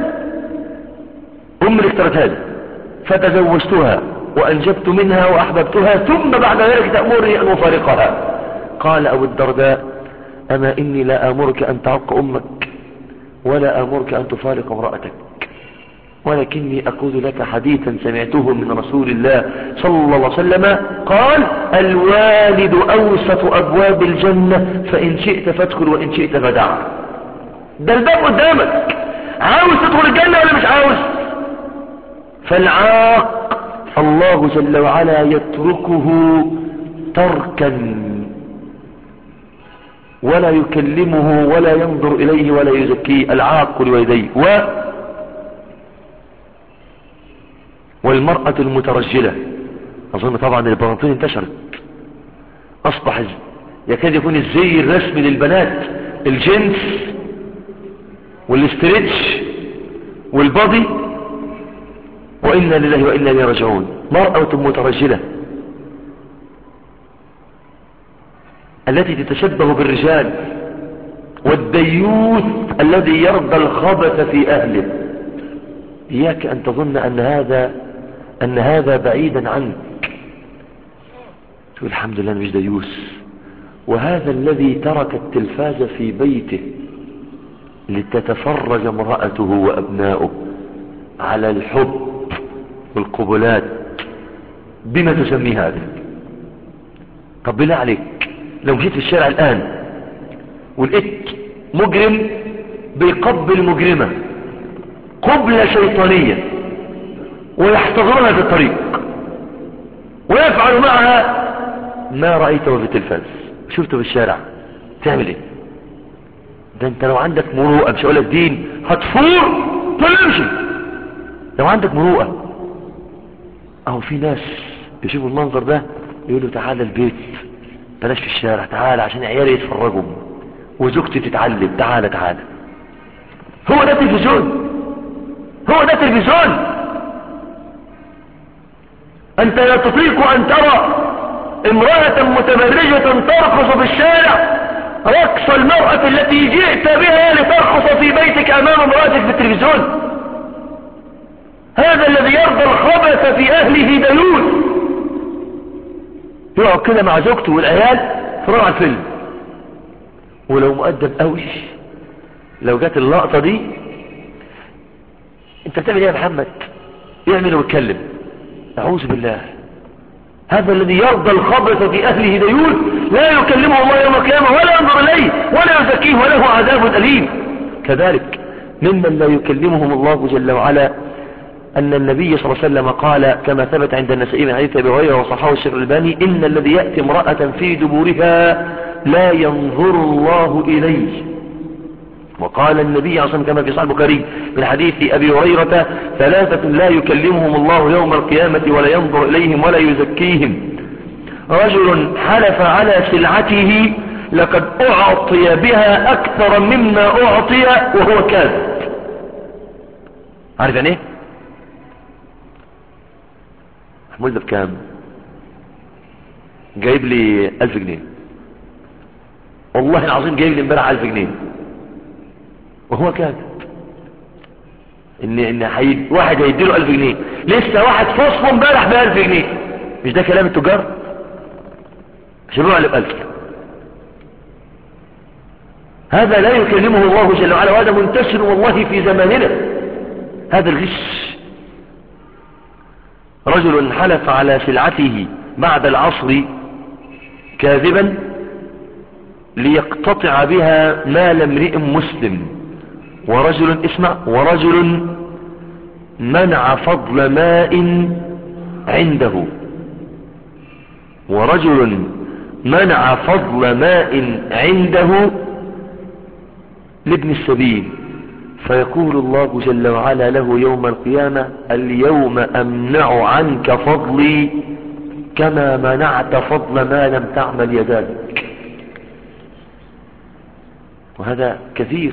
أمي اختارتها لي فتزوجتها وأنجبت منها وأحببتها، ثم بعد ذلك تأمرني أن أفارقها. قال أبو الدرداء: أما إني لا آمرك أن تعق أمك ولا آمرك أن تفارق امرأتك، ولكني أقول لك حديثا سمعته من رسول الله صلى الله عليه وسلم قال: الوالد أوسط أبواب الجنة، فإن شئت فادخل وإن شئت فدع. ده الباب قدامك، عاوز تدخل الجنة ولا مش عاوز؟ فالعاق الله جل وعلا يتركه تركا ولا يكلمه ولا ينظر إليه ولا يزكيه، العاق لوالديه. و والمرأة المترجلة، أظن طبعا البناطيل انتشرت، أصبح يكاد يكون الزي الرسمي للبنات الجنس والاستريتش والبادي، وإنا لله وإنا إليه راجعون. مرأة مترجلة التي تتشبه بالرجال، والديوث الذي يرضى الخبث في أهله. إياك أن تظن أن هذا أن هذا بعيدا عنك، تقول الحمد لله أنا مش ديوث. وهذا الذي ترك التلفاز في بيته لتتفرج امرأته وأبناؤه على الحب والقبلات، بما تسمي هذا؟ طب بالله عليك لو مشيت في الشارع الآن ولقيت مجرم بيقبل مجرمة قبلة شيطانية ويحتضرها في الطريق ويفعل معها ما رأيته في التلفاز، شفته في الشارع، تعمل ايه؟ ده انت لو عندك مروءة، مش هقول لك دين، هتفور تمشي. لو عندك مروءة، اهو في ناس يشوفوا المنظر ده يقولوا تعالى البيت بلاش في الشارع، تعالى عشان عيالي يتفرجوا وزوجتي تتعلم، تعالى تعالى. هو ده تلفزيون، هو ده تلفزيون. انت لا تطيق ان ترى امرأة متبرجة ترقص في الشارع رقص المرأة التي جئت بها لترقص في بيتك امام امرأتك في التلفزيون. هذا الذي يرضى الخبث في اهله ديوث، يقعد كده مع زوجته والعيال يتفرجوا على الفيلم، ولو مؤدب قوي لو جات اللقطة دي انت بتعمل ايه يا محمد؟ يعمل ويتكلم، اعوذ بالله. هذا الذي يرضى الخبث في اهله ديوث لا يكلمه الله يوم القيامة ولا ينظر اليه ولا يزكيه وله عذاب أليم. كذلك ممن لا يكلمهم الله جل وعلا أن النبي صلى الله عليه وسلم قال كما ثبت عند النسائي من حديث أبي هريرة وصححه الشيخ الألباني: إن الذي يأتي امرأة في دبورها لا ينظر الله إليه. وقال النبي صلى الله عليه وسلم كما في صحيح البخاري من حديث أبي هريرة: ثلاثة لا يكلمهم الله يوم القيامة ولا ينظر إليهم ولا يزكيهم: رجل حلف على سلعته لقد أعطي بها أكثر مما أعطي وهو كاذب. عارف يعني ايه؟ محمود ده بكام؟ جايب لي ألف جنيه، والله العظيم جايب لي امبارح ألف جنيه وهو كاذب. ان ان حيد واحد هيديله ألف جنيه، لسه واحد فصله امبارح بألف جنيه. مش ده كلام التجار؟ شبوع اللي بألف. هذا لا يكلمه الله جل وعلا، وهذا منتشر والله في زماننا، هذا الغش. رجل حلف على سلعته بعد العصر كاذبا ليقتطع بها مال امرئ مسلم، ورجل اسمع ورجل منع فضل ماء عنده، ورجل منع فضل ماء عنده لابن السبيل، فيقول الله جل وعلا له يوم القيامة: اليوم أمنع عنك فضلي كما منعت فضل ما لم تعمل يداك. وهذا كثير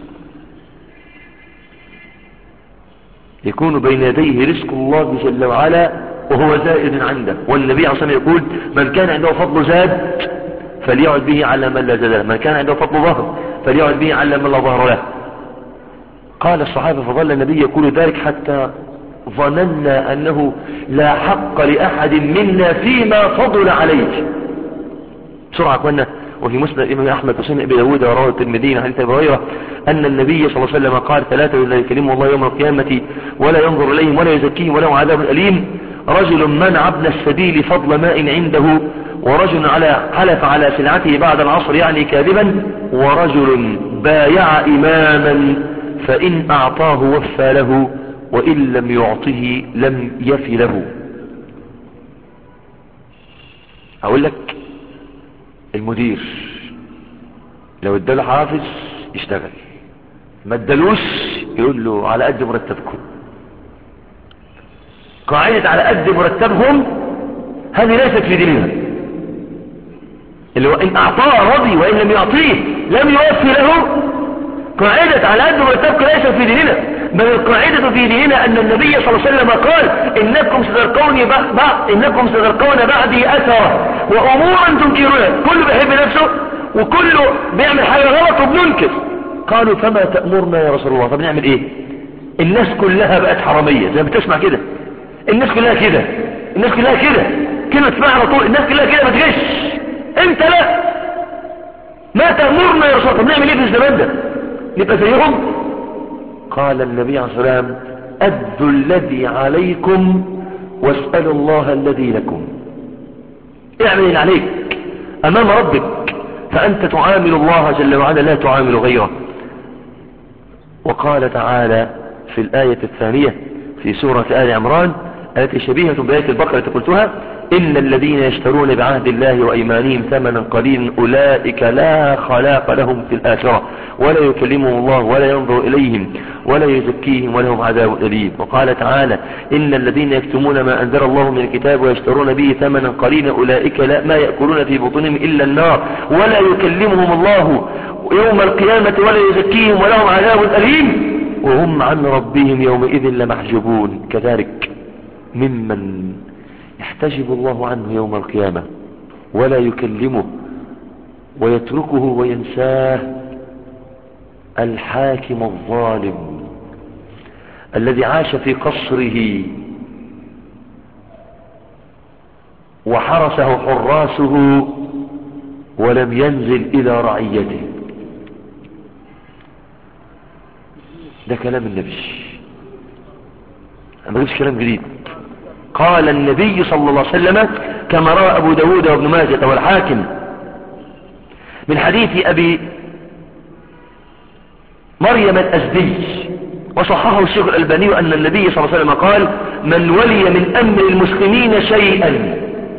يكون بين يديه رزق الله جل وعلا وهو زائد عنده. والنبي عليه الصلاة والسلام يقول: من كان عنده فضل زاد فليعد به على من لا زاد له، من كان عنده فضل ظهر فليعد به على من لا ظهر له. قال الصحابة: فظل النبي يقول ذلك حتى ظننا أنه لا حق لأحد منا فيما فضل عليه. بسرعة أخوانا، وفي مسند الإمام أحمد وسنن أبي داود ورواه الترمذي عن أبي هريرة أن النبي صلى الله عليه وسلم قال: ثلاثة لا يكلمهم الله يوم القيامة ولا ينظر إليهم ولا يزكيهم ولهم عذاب أليم: رجل منع ابن السبيل فضل ماء عنده، ورجل على حلف على سلعته بعد العصر يعني كاذبا، ورجل بايع إماما فإن أعطاه وفى له وإن لم يعطه لم يفي له. أقول لك، المدير لو اداله حافز يشتغل، ما ادالوش يقول له على قد مرتبكم. قاعدة على قد مرتبهم هذه ليست في ديننا، اللي هو إن أعطاه رضي وإن لم يعطيه لم يوفي له. قاعدة على قد مرتبك ليست في ديننا، بل القاعدة في ديننا أن النبي صلى الله عليه وسلم قال: إنكم ستلقون بعد إنكم ستلقون بعدي أثرا وأمورا تنكرونها. كله بيحب نفسه وكله بيعمل حاجة غلط وبننكر. قالوا: فما تأمرنا يا رسول الله؟ طب نعمل إيه؟ الناس كلها بقت حرامية، زي ما بتسمع كده، الناس كلها كده، الناس كلها كده، كلمة تسمعها على طول، الناس كلها كده بتغش، انت لا. ما تأمرنا يا رسول الله؟ طب نعمل ايه في الزمان ده؟ نبقى زيهم؟ قال النبي عليه الصلاة والسلام: أدوا الذي عليكم واسألوا الله الذي لكم. اعمل اللي عليك أمام ربك، فأنت تعامل الله جل وعلا لا تعامل غيره. وقال تعالى في الآية الثانية في سورة آل عمران التي شبيهة بآية البقرة التي قلتها: إن الذين يشترون بعهد الله وأيمانهم ثمنا قليلا أولئك لا خلاق لهم في الآخرة ولا يكلمهم الله ولا ينظر إليهم ولا يزكيهم ولهم عذاب أليم. وقال تعالى: إن الذين يكتمون ما أنزل الله من الكتاب ويشترون به ثمنا قليلا أولئك لا ما يأكلون في بطونهم إلا النار ولا يكلمهم الله يوم القيامة ولا يزكيهم ولهم عذاب أليم وهم عن ربهم يومئذ لمحجوبون. كذلك ممن يحتجب الله عنه يوم القيامة ولا يكلمه ويتركه وينساه الحاكم الظالم الذي عاش في قصره وحرسه حراسه ولم ينزل إلى رعيته. ده كلام النبي، ما بقولش كلام جديد. قال النبي صلى الله عليه وسلم كما روى أبو داود وابن ماجه والحاكم من حديث أبي مريم الأزدي وصححه الشيخ الألباني أن النبي صلى الله عليه وسلم قال: من ولي من أمر المسلمين شيئا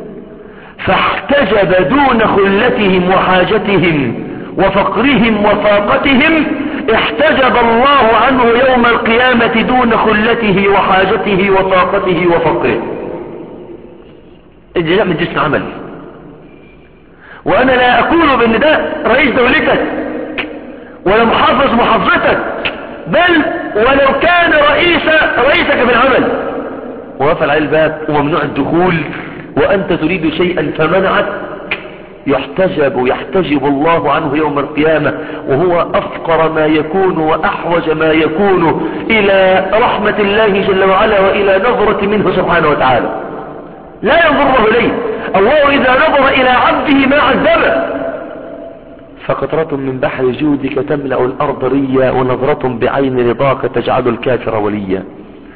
فاحتجب دون خلتهم وحاجتهم وفقرهم وفاقتهم احتجب الله عنه يوم القيامة دون خلته وحاجته وطاقته وفقره. الجزاء من جسم عمل. وانا لا اقول بان ده رئيس دولتك ولا محافظ محافظتك، بل ولو كان رئيس رئيسك في العمل وقفل على الباب وممنوع الدخول وانت تريد شيئا فمنعك، يحتجب يحتجب الله عنه يوم القيامة وهو أفقر ما يكون وأحوج ما يكون إلى رحمة الله جل وعلا وإلى نظرة منه سبحانه وتعالى. لا ينظر إليه الله إذا نظر إلى عبده ما عذبه. فقطرة من بحر جودك تملأ الأرض ريا ونظرة بعين رضاك تجعل الكافر وليا.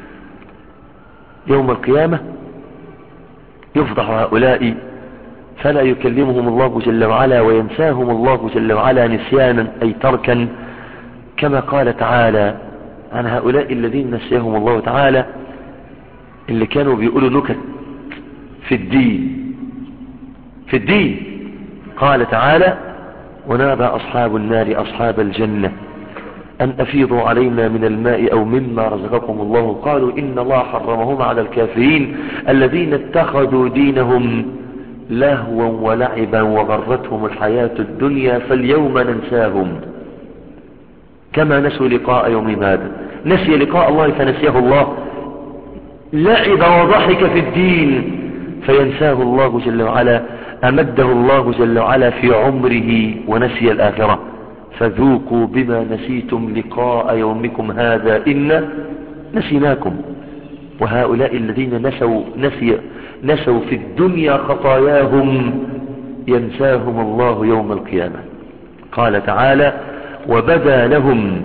يوم القيامة يفضح هؤلاء فلا يكلمهم الله جل وعلا وينساهم الله جل وعلا نسيانا أي تركا، كما قال تعالى: عن هؤلاء الذين نسيهم الله تعالى، اللي كانوا بيقولوا نكت في الدين في الدين قال تعالى: ونادى أصحاب النار أصحاب الجنة أن أفيضوا علينا من الماء أو مما رزقكم الله، قالوا إن الله حرمهما على الكافرين الذين اتخذوا دينهم لهوا ولعبا وغرتهم الحياة الدنيا فاليوم ننساهم كما نسوا لقاء يوم هذا. نسي لقاء الله فنسيه الله، لعب وضحك في الدين فينساه الله جل وعلا، أمده الله جل وعلا في عمره ونسي الآخرة. فذوقوا بما نسيتم لقاء يومكم هذا إنا نسيناكم. وهؤلاء الذين نسوا, نسي نسوا في الدنيا خطاياهم ينساهم الله يوم القيامة. قال تعالى: وبدا لهم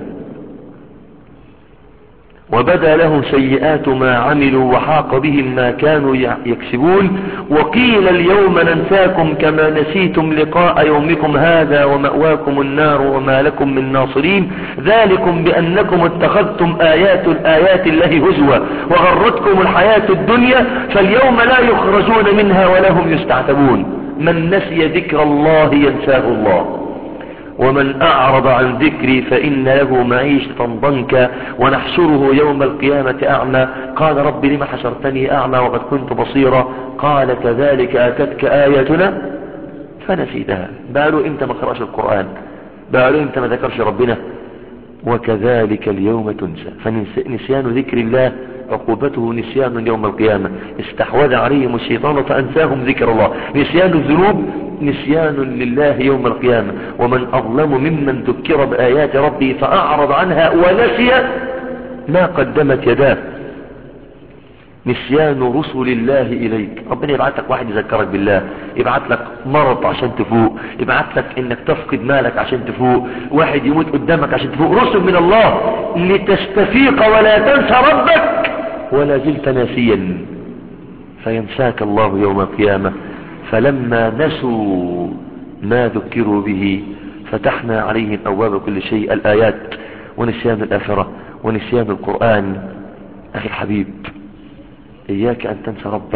وبدا لهم سيئات ما عملوا وحاق بهم ما كانوا يكسبون وقيل اليوم ننساكم كما نسيتم لقاء يومكم هذا ومأواكم النار وما لكم من ناصرين ذلكم بأنكم اتخذتم آيات الآيات الله هزوا وغرتكم الحياة الدنيا فاليوم لا يخرجون منها ولا هم يستعتبون. من نسي ذكر الله ينساه الله، ومن أعرض عن ذكري فإن له معيشة ضنكا ونحشره يوم القيامة أعمى قال رب لم حشرتني أعمى وقد كنت بصيرا قال كذلك أتتك آياتنا فنسيتها. بقالوا انت ما قرأش القرآن، بقالوا انت ما ذكرش ربنا، وكذلك اليوم تنسى. فنسيان ذكر الله عقوبته نسيان يوم القيامة، استحوذ عليهم الشيطان فأنساهم ذكر الله. نسيان الذنوب نسيان لله يوم القيامة. ومن أظلم ممن ذكر بآيات ربه فأعرض عنها ونسي ما قدمت يداه. نسيان رسل الله إليك، ربنا يبعث لك واحد يذكرك بالله، يبعث لك مرض عشان تفوق، يبعث لك انك تفقد مالك عشان تفوق، واحد يموت قدامك عشان تفوق، رسل من الله لتستفيق ولا تنسى ربك ولا زلت ناسيا فينساك الله يوم القيامة. فلما نسوا ما ذكروا به فتحنا عليهم أبواب كل شيء، الآيات ونسيان الآخرة ونسيان القرآن. أخي الحبيب، إياك أن تنسى ربك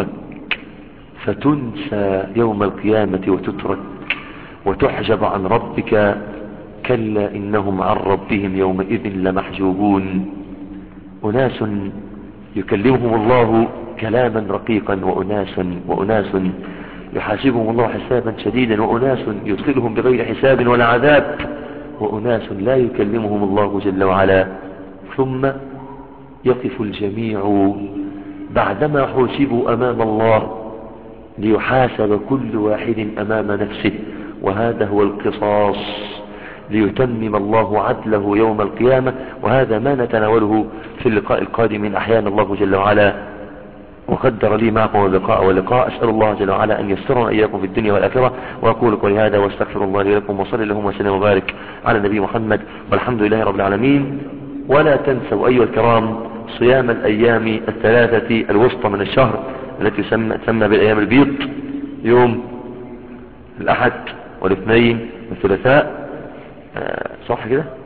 فتنسى يوم القيامة وتترك وتحجب عن ربك. كلا إنهم عن ربهم يومئذ لمحجوبون. أناس يكلمهم الله كلاما رقيقا، وأناس, وأناس يحاسبهم الله حسابا شديدا، وأناس يدخلهم بغير حساب ولا عذاب، وأناس لا يكلمهم الله جل وعلا. ثم يقف الجميع بعدما حوسبوا أمام الله ليحاسب كل واحد أمام نفسه، وهذا هو القصاص ليتمم الله عدله يوم القيامة. وهذا ما نتناوله في اللقاء القادم إن أحيانا الله جل وعلا وقدر لي معكم اللقاء واللقاء. أسأل الله جل وعلا أن يسترنا إياكم في الدنيا والآخرة، وأقول قولي هذا واستغفر الله لي لكم، وصلي اللهم وسلم وبارك على النبي محمد، والحمد لله رب العالمين. ولا تنسوا أيها الكرام صيام الأيام الثلاثة الوسطى من الشهر التي تسمى بالأيام البيض، يوم الأحد والاثنين والثلاثاء، صح كده؟